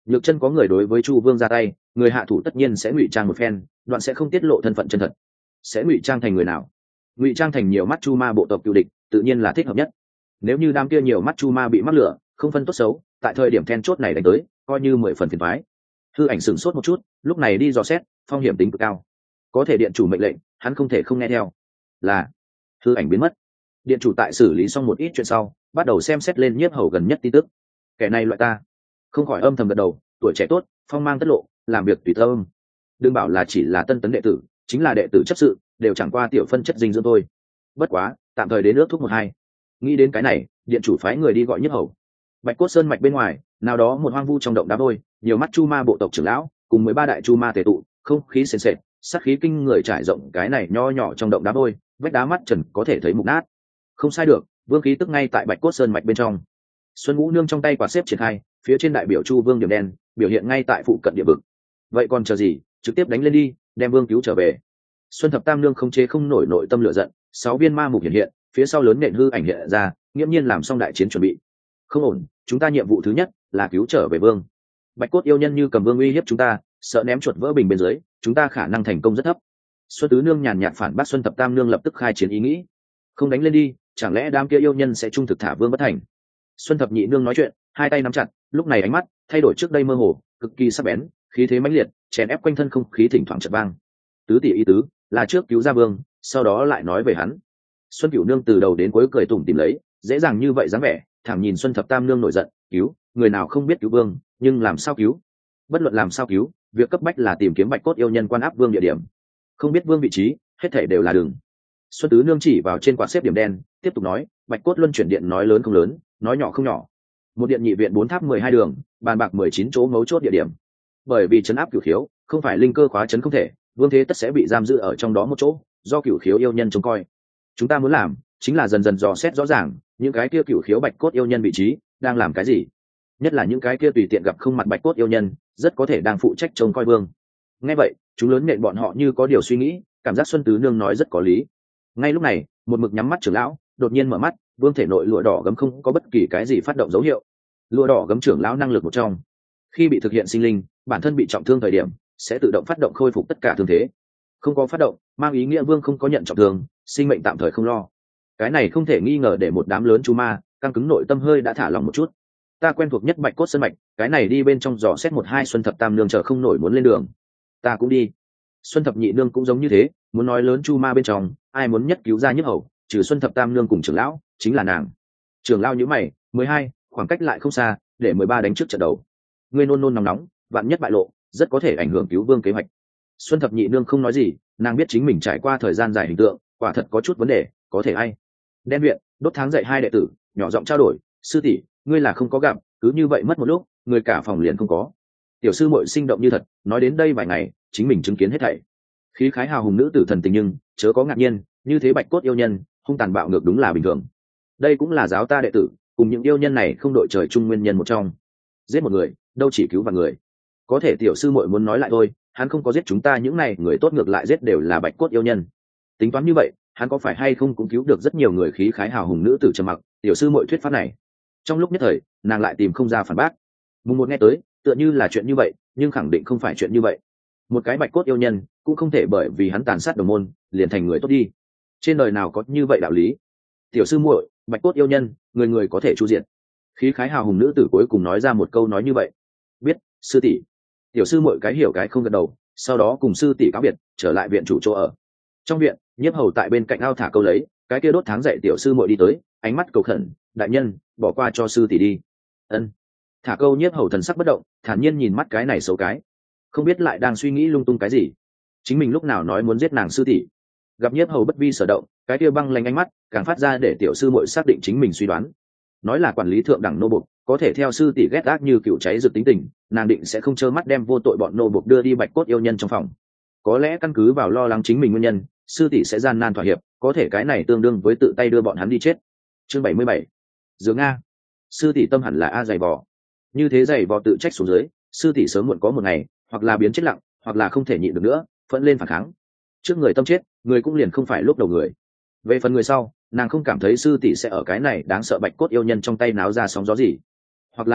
Nhược chân có người đối với Chu Vương ra tay, người hạ thủ tất nhiên sẽ ngụy trang một phen, đoạn sẽ không tiết lộ thân phận chân thật. Sẽ ngụy trang thành người nào? Ngụy trang thành nhiều mắt Chu Ma bộ tộc cựu địch, tự nhiên là thích hợp nhất. Nếu như đám kia nhiều mắt Chu Ma bị mắc lửa, không phân tốt xấu, tại thời điểm then chốt này đánh tới, coi như 10 phần phiền toái. Hư Ảnh sửng sốt một chút, lúc này đi dò xét, phong hiểm tính cực cao. Có thể điện chủ mệnh lệnh, hắn không thể không nghe theo. Là Hư Ảnh biến mất. Điện chủ tại xử lý xong một ít chuyện sau, bắt đầu xem xét lên Nhiếp Hầu gần nhất tin tức. Kẻ này loại ta, không khỏi âm thầm gật đầu, tuổi trẻ tốt, phong mang tất lộ, làm việc tùy tâm. Đừng bảo là chỉ là tân tấn đệ tử, chính là đệ tử chấp sự, đều chẳng qua tiểu phân chất dinh dưỡng thôi. Bất quá, tạm thời đến nước thuốc 1-2. Nghĩ đến cái này, điện chủ phái người đi gọi Nhiếp Hầu. Bạch Cốt Sơn mạch bên ngoài, nào đó một hoang vu trong động đá vôi, nhiều mắt Chu Ma bộ tộc trưởng lão, cùng 13 đại Chu Ma tề tụ, không khí sền sệt, sát khí kinh người trải rộng cái này nho nhỏ trong động đá vôi, vách đá mắt trần có thể thấy mục nát. Không sai được, vương khí tức ngay tại Bạch Cốt Sơn mạch bên trong. Xuân Ngũ Nương trong tay quạt xếp triển khai, phía trên đại biểu Chu Vương điểm đen, biểu hiện ngay tại phụ cận địa vực. Vậy còn chờ gì, trực tiếp đánh lên đi, đem Vương cứu trở về. Xuân Thập Tam Nương không chế không nổi nội tâm lửa giận, 6 viên ma mục hiện hiện, phía sau lớn nện hư ảnh hiện ra, nghiễm nhiên làm xong đại chiến chuẩn bị. Không ổn, chúng ta nhiệm vụ thứ nhất là cứu trở về Vương. Bạch Cốt yêu nhân như cầm Vương uy hiếp chúng ta, sợ ném chuột vỡ bình bên dưới, chúng ta khả năng thành công rất thấp. Xuân Tứ Nương nhàn nhạt phản bác Xuân Thập Tam Nương lập tức khai chiến ý nghĩ. Không đánh lên đi, chẳng lẽ đám kia yêu nhân sẽ trung thực thả Vương bất thành? Xuân Thập Nhị Nương nói chuyện, hai tay nắm chặt, lúc này ánh mắt thay đổi trước đây mơ hồ, cực kỳ sắc bén, khí thế mãnh liệt, chèn ép quanh thân không khí thỉnh thoảng chợt vang. Tứ tỷ ý tứ là trước cứu ra Vương, sau đó lại nói về hắn. Xuân Cửu Nương từ đầu đến cuối cười tủm tỉm lấy, dễ dàng như vậy dáng vẻ, thẳng nhìn Xuân Thập Tam Nương nổi giận, cứu, người nào không biết cứu Vương, nhưng làm sao cứu? Bất luận làm sao cứu, việc cấp bách là tìm kiếm Bạch Cốt yêu nhân quan áp Vương địa điểm. Không biết Vương vị trí, hết thảy đều là đường. Xuân Tứ Nương chỉ vào trên quạt xếp điểm đen, tiếp tục nói, Bạch Cốt luân chuyển điện nói lớn không lớn, nói nhỏ không nhỏ. Một điện nhị viện 4 tháp 12 đường, bàn bạc 19 chỗ mấu chốt địa điểm. Bởi vì trấn áp cửu khiếu, không phải linh cơ khóa trấn không thể, Vương thế tất sẽ bị giam giữ ở trong đó một chỗ, do cửu khiếu yêu nhân trông coi. Chúng ta muốn làm, chính là dần dần dò xét rõ ràng, những cái kia cửu khiếu Bạch Cốt yêu nhân vị trí đang làm cái gì. Nhất là những cái kia tùy tiện gặp không mặt Bạch Cốt yêu nhân, rất có thể đang phụ trách trông coi Vương. Nghe vậy, chúng lớn nện bọn họ như có điều suy nghĩ, cảm giác Xuân Tứ Nương nói rất có lý. Ngay lúc này, một mực nhắm mắt trưởng lão đột nhiên mở mắt, Vương thể nội lụa đỏ gấm không có bất kỳ cái gì phát động dấu hiệu. Lụa đỏ gấm trưởng lão năng lực một trong, khi bị thực hiện sinh linh, bản thân bị trọng thương thời điểm sẽ tự động phát động khôi phục tất cả thương thế. Không có phát động, mang ý nghĩa Vương không có nhận trọng thương, sinh mệnh tạm thời không lo. Cái này không thể nghi ngờ để một đám lớn Chu Ma căng cứng nội tâm hơi đã thả lòng một chút. Ta quen thuộc nhất Bạch Cốt Sơn mạch, cái này đi bên trong dò xét 1-2 Xuân Thập Tam Nương chờ không nổi muốn lên đường, ta cũng đi. Xuân Thập Nhị Nương cũng giống như thế, muốn nói lớn Chu Ma bên trong ai muốn nhất cứu ra Nhiếp Hầu, trừ Xuân Thập Tam Nương cùng trưởng lão, chính là nàng. Trưởng lão nhíu mày, 12, khoảng cách lại không xa, để 13 đánh trước trận đầu. Ngươi nôn nôn nóng nóng, vạn nhất bại lộ, rất có thể ảnh hưởng cứu Vương kế hoạch. Xuân Thập Nhị Nương không nói gì, nàng biết chính mình trải qua thời gian dài hình tượng, quả thật có chút vấn đề, có thể ai. Đen viện, đốt tháng dạy 2 đệ tử, nhỏ giọng trao đổi, sư tỷ, ngươi là không có gặp, cứ như vậy mất một lúc, người cả phòng liền không có. Tiểu sư muội sinh động như thật, nói đến đây vài ngày, chính mình chứng kiến hết thảy. Khí khái hào hùng nữ tử thần tình nhưng chớ có ngạc nhiên, như thế Bạch Cốt yêu nhân hung tàn bạo ngược đúng là bình thường. Đây cũng là giáo ta đệ tử cùng những yêu nhân này không đội trời chung nguyên nhân một trong. Giết một người đâu chỉ cứu vạn người. Có thể tiểu sư muội muốn nói lại thôi, hắn không có giết chúng ta những này người tốt, ngược lại giết đều là Bạch Cốt yêu nhân. Tính toán như vậy, hắn có phải hay không cũng cứu được rất nhiều người. Khí khái hào hùng nữ tử trầm mặc, tiểu sư muội thuyết pháp này trong lúc nhất thời nàng lại tìm không ra phản bác. Mùng một nghe tới tựa như là chuyện như vậy, nhưng khẳng định không phải chuyện như vậy. Một cái Bạch Cốt yêu nhân cũng không thể bởi vì hắn tàn sát đồng môn liền thành người tốt đi, trên đời nào có như vậy đạo lý. Tiểu sư muội, Bạch Cốt yêu nhân người người có thể chu diện. Khí khái hào hùng nữ tử cuối cùng nói ra một câu nói như vậy. Biết, sư tỷ. Tiểu sư muội cái hiểu cái không gật đầu, sau đó cùng sư tỷ cáo biệt, trở lại viện chủ chỗ ở. Trong viện, Nhiếp Hầu tại bên cạnh ao thả câu lấy, cái kia đốt tháng dậy tiểu sư muội đi tới, ánh mắt cầu khẩn, đại nhân bỏ qua cho sư tỷ đi. Ân. Thả câu Nhiếp Hầu thần sắc bất động, thản nhiên nhìn mắt cái này xấu cái, không biết lại đang suy nghĩ lung tung cái gì. Chính mình lúc nào nói muốn giết nàng sư tỷ? Gặp Nhiếp Hầu bất vi sở động, cái kia băng lanh ánh mắt càng phát ra để tiểu sư muội xác định chính mình suy đoán. Nói là quản lý thượng đẳng nô bộc, có thể theo sư tỷ ghét ác như cựu cháy rực tính tình, nàng định sẽ không trơ mắt đem vô tội bọn nô bộc đưa đi Bạch Cốt yêu nhân trong phòng. Có lẽ căn cứ vào lo lắng chính mình nguyên nhân, sư tỷ sẽ gian nan thỏa hiệp, có thể cái này tương đương với tự tay đưa bọn hắn đi chết. Chương 77. Dương Nga. Sư tỷ tâm hẳn là a dày vò. Như thế dày vò tự trách xuống dưới, sư tỷ sớm muộn có một ngày, hoặc là biến chết lặng, hoặc là không thể nhịn được nữa, phẫn lên phản kháng. Trước người tâm chết, người cũng liền không phải lúc đầu người. Về phần người sau, nàng không cảm thấy sư tỷ sẽ ở cái này đáng sợ Bạch Cốt yêu nhân trong tay náo ra sóng gió gì. Hoặc là nói,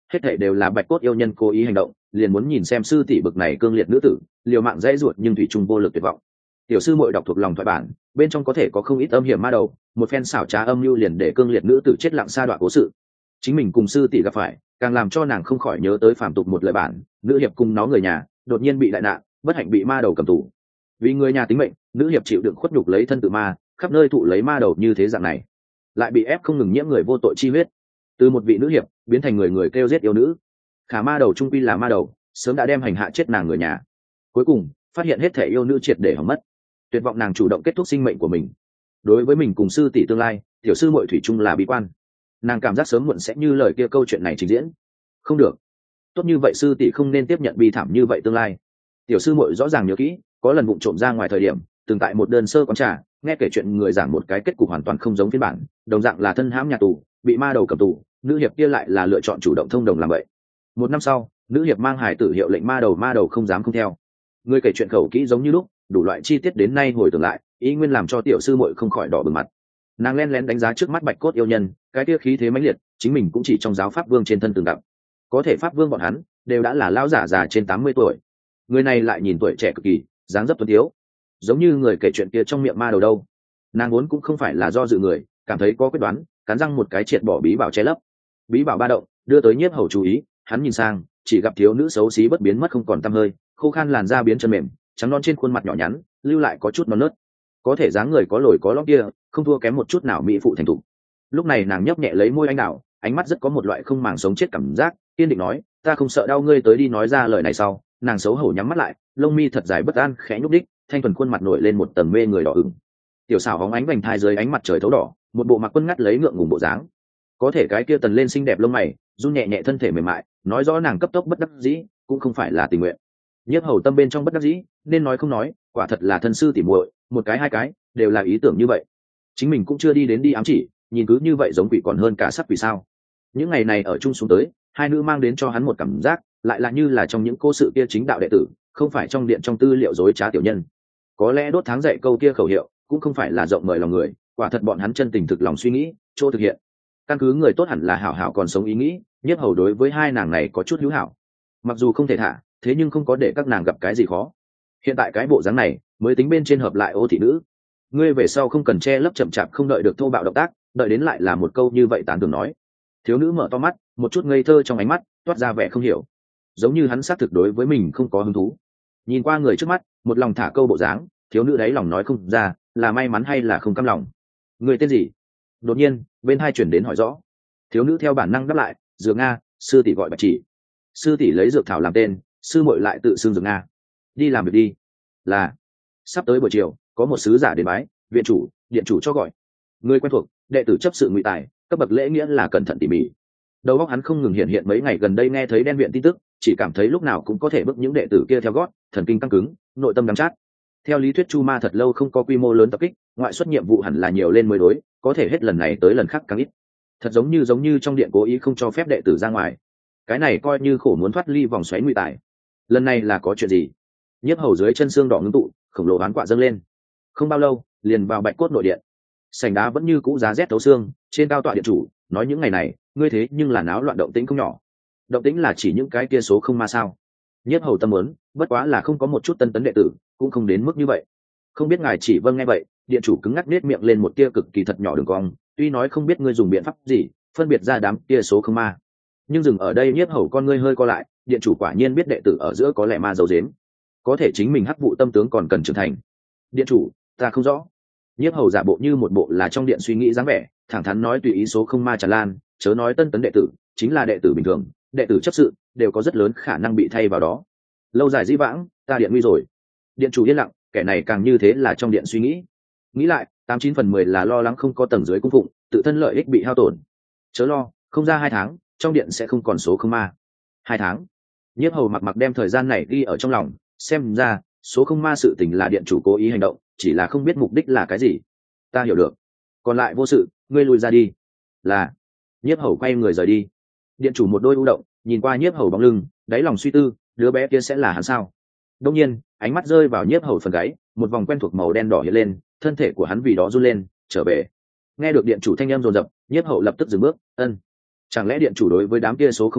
hết thảy đều là bạch cốt yêu nhân cố ý hành động, liền muốn nhìn xem sư tỷ bực này cương liệt nữ tử liều mạng dãy ruột nhưng thủy chung vô lực tuyệt vọng. Tiểu sư muội đọc thuộc lòng thoại bản, bên trong có thể có không ít âm hiểm ma đầu, một phen xảo trá âm mưu liền để cương liệt nữ tử chết lặng sa đoạn cố sự. Chính mình cùng sư tỷ gặp phải, càng làm cho nàng không khỏi nhớ tới phàm tục một lời bản, nữ hiệp cùng nó người nhà đột nhiên bị đại nạn, bất hạnh bị ma đầu cầm tù. Vì người nhà tính mệnh, nữ hiệp chịu đựng khuất nhục lấy thân tự ma, khắp nơi thụ lấy ma đầu như thế dạng này, lại bị ép không ngừng nhiễm người vô tội chi huyết, từ một vị nữ hiệp biến thành người người kêu giết yêu nữ. Khả ma đầu trung quy là ma đầu, sớm đã đem hành hạ chết nàng người nhà. Cuối cùng phát hiện hết thể yêu nữ triệt để hỏng mất, tuyệt vọng nàng chủ động kết thúc sinh mệnh của mình. Đối với mình cùng sư tỷ tương lai, tiểu sư muội thủy chung là bi quan. Nàng cảm giác sớm muộn sẽ như lời kia câu chuyện này trình diễn. Không được, tốt như vậy sư tỷ không nên tiếp nhận bi thảm như vậy tương lai. Tiểu sư muội rõ ràng nhớ kỹ, có lần vụng trộm ra ngoài thời điểm, từng tại một đơn sơ quán trà nghe kể chuyện người giảng một cái kết cục hoàn toàn không giống phiên bản, đồng dạng là thân hãm nhà tù, bị ma đầu cầm tù, nữ hiệp kia lại là lựa chọn chủ động thông đồng làm vậy. Một năm sau, nữ hiệp mang hải tử hiệu lệnh ma đầu không dám không theo. Người kể chuyện khẩu kỹ giống như lúc, đủ loại chi tiết đến nay hồi tưởng lại, ý nguyên làm cho tiểu sư muội không khỏi đỏ bừng mặt. Nàng len lén đánh giá trước mắt bạch cốt yêu nhân, cái kia khí thế mãnh liệt, chính mình cũng chỉ trong giáo pháp vương trên thân từng gặp. Có thể pháp vương bọn hắn đều đã là lão giả già trên 80 tuổi, người này lại nhìn tuổi trẻ cực kỳ, dáng dấp tuấn tiếu, giống như người kể chuyện kia trong miệng ma đầu đâu. Nàng vốn cũng không phải là do dự người, cảm thấy có quyết đoán, cắn răng một cái triệt bỏ bí bảo che lấp. Bí bảo ba động đưa tới nhiếp hầu chú ý, hắn nhìn sang, chỉ gặp thiếu nữ xấu xí bất biến mất không còn tăm hơi, khô khan làn da biến chân mềm, trắng non trên khuôn mặt nhỏ nhắn lưu lại có chút non nớt, có thể dáng người có lồi có lõm kia không thua kém một chút nào mỹ phụ thành thục. Lúc này nàng nhấp nhẹ lấy môi anh đào, ánh mắt rất có một loại không màng sống chết cảm giác, kiên định nói, ta không sợ đau. Ngươi tới đi. Nói ra lời này sau, nàng xấu hổ nhắm mắt lại, lông mi thật dài bất an khẽ nhúc đích, thanh thuần khuôn mặt nổi lên một tầng mê người đỏ ửng. Tiểu xảo hóng ánh vành thai dưới ánh mặt trời thấu đỏ, một bộ mặc quân ngắt lấy ngượng ngùng bộ dáng. Có thể cái kia tần lên xinh đẹp lông mày, run nhẹ nhẹ thân thể mềm mại, nói rõ nàng cấp tốc bất đắc dĩ, cũng không phải là tình nguyện. Nhiếp hầu tâm bên trong bất đắc dĩ, nên nói không nói, quả thật là thân sư tỉ muội, một cái hai cái đều là ý tưởng như vậy. Chính mình cũng chưa đi đến đi ám chỉ, nhìn cứ như vậy giống quỷ còn hơn cả sắc quỷ sao. Những ngày này ở chung xuống tới, hai nữ mang đến cho hắn một cảm giác, lại là như là trong những cô sự kia chính đạo đệ tử, không phải trong điện trong tư liệu dối trá tiểu nhân. Có lẽ đốt tháng dậy câu kia khẩu hiệu cũng không phải là rộng mời lòng người, quả thật bọn hắn chân tình thực lòng suy nghĩ, chỗ thực hiện. Căn cứ người tốt hẳn là hảo hảo còn sống ý nghĩ, Nhiếp hầu đối với hai nàng này có chút hữu hảo. Mặc dù không thể thả, thế nhưng không có để các nàng gặp cái gì khó. Hiện tại cái bộ dáng này mới tính bên trên hợp lại ô thị nữ. Ngươi về sau không cần che lấp chậm chạp không đợi được thô bạo động tác, đợi đến lại là một câu như vậy tán tưởng nói. Thiếu nữ mở to mắt, một chút ngây thơ trong ánh mắt toát ra vẻ không hiểu, giống như hắn xác thực đối với mình không có hứng thú. Nhìn qua người trước mắt, một lòng thả câu bộ dáng, thiếu nữ đáy lòng nói không ra là may mắn hay là không cam lòng. Người tên gì? Đột nhiên bên hai chuyển đến hỏi rõ. Thiếu nữ theo bản năng đáp lại, Dược Nga, sư tỷ gọi Bạch Chỉ. Sư tỷ lấy dược thảo làm tên, sư muội lại tự xưng Dược Nga. Đi làm việc đi. Là. Sắp tới buổi chiều, có một sứ giả đến bái, viện chủ, điện chủ cho gọi. Người quen thuộc, đệ tử chấp sự ngụy tài, cấp bậc lễ nghĩa là cẩn thận tỉ mỉ. Đầu óc hắn không ngừng hiện mấy ngày gần đây nghe thấy đen viện tin tức, chỉ cảm thấy lúc nào cũng có thể bước những đệ tử kia theo gót, thần kinh căng cứng, nội tâm đắm chát. Theo lý thuyết chu ma thật lâu không có quy mô lớn tập kích, ngoại xuất nhiệm vụ hẳn là nhiều lên mới đối, có thể hết lần này tới lần khác càng ít. Thật giống như trong điện cố ý không cho phép đệ tử ra ngoài. Cái này coi như khổ muốn thoát ly vòng xoáy ngụy tài. Lần này là có chuyện gì? Nhiếp hầu dưới chân xương đỏ ngưng tụ, khổng lồ oán quạ dâng lên. Không bao lâu, liền vào bạch cốt nội điện. Sảnh đá vẫn như cũ giá rét thấu xương, trên cao tọa điện chủ nói những ngày này ngươi thế nhưng là náo loạn động tĩnh không nhỏ. Động tĩnh là chỉ những cái kia số không ma sao? Nhiếp hầu tâm muốn, bất quá là không có một chút tân tấn đệ tử, cũng không đến mức như vậy. Không biết ngài chỉ vâng nghe vậy, điện chủ cứng ngắc nết miệng lên một tia cực kỳ thật nhỏ đường cong, tuy nói không biết ngươi dùng biện pháp gì phân biệt ra đám kia số không ma, nhưng dừng ở đây nhiếp hầu con ngươi hơi co lại, điện chủ quả nhiên biết đệ tử ở giữa có lẽ ma dấu dếm, có thể chính mình hắc vụ tâm tướng còn cần trưởng thành. Điện chủ, ta không rõ. Nhiếp hầu giả bộ như một bộ là trong điện suy nghĩ dáng vẻ, thẳng thắn nói tùy ý số không ma tràn lan, chớ nói tân tấn đệ tử, chính là đệ tử bình thường, đệ tử chấp sự đều có rất lớn khả năng bị thay vào đó. Lâu dài dĩ vãng, ta điện nguy rồi. Điện chủ yên lặng, kẻ này càng như thế là trong điện suy nghĩ lại 89/10 là lo lắng không có tầng dưới cung phụng, tự thân lợi ích bị hao tổn. Chớ lo, không ra 2 tháng, trong điện sẽ không còn số không ma. 2 tháng? Nhiếp hầu mặc đem thời gian này ghi ở trong lòng, xem ra số không ma sự tình là điện chủ cố ý hành động, chỉ là không biết mục đích là cái gì. Ta hiểu được, còn lại vô sự, ngươi lùi ra đi. Là. Nhiếp hầu quay người rời đi. Điện chủ một đôi u động, nhìn qua nhiếp hầu bóng lưng, đáy lòng suy tư, đứa bé kia sẽ là hắn sao? Đông nhiên ánh mắt rơi vào nhiếp hầu phần gáy, một vòng quen thuộc màu đen đỏ hiện lên, thân thể của hắn vì đó run lên, trở về. Nghe được điện chủ thanh âm dồn dập, nhiếp hầu lập tức dừng bước. Ân, chẳng lẽ điện chủ đối với đám kia số không ma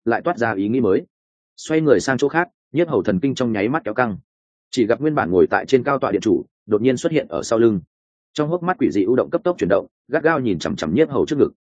lại toát ra ý nghĩ mới. Xoay người sang chỗ khác, nhiếp hầu thần kinh trong nháy mắt kéo căng, chỉ gặp nguyên bản ngồi tại trên cao tọa điện chủ đột nhiên xuất hiện ở sau lưng, trong hốc mắt quỷ dị u động cấp tốc chuyển động, gắt gao nhìn chằm chằm nhiếp hầu trước ngực.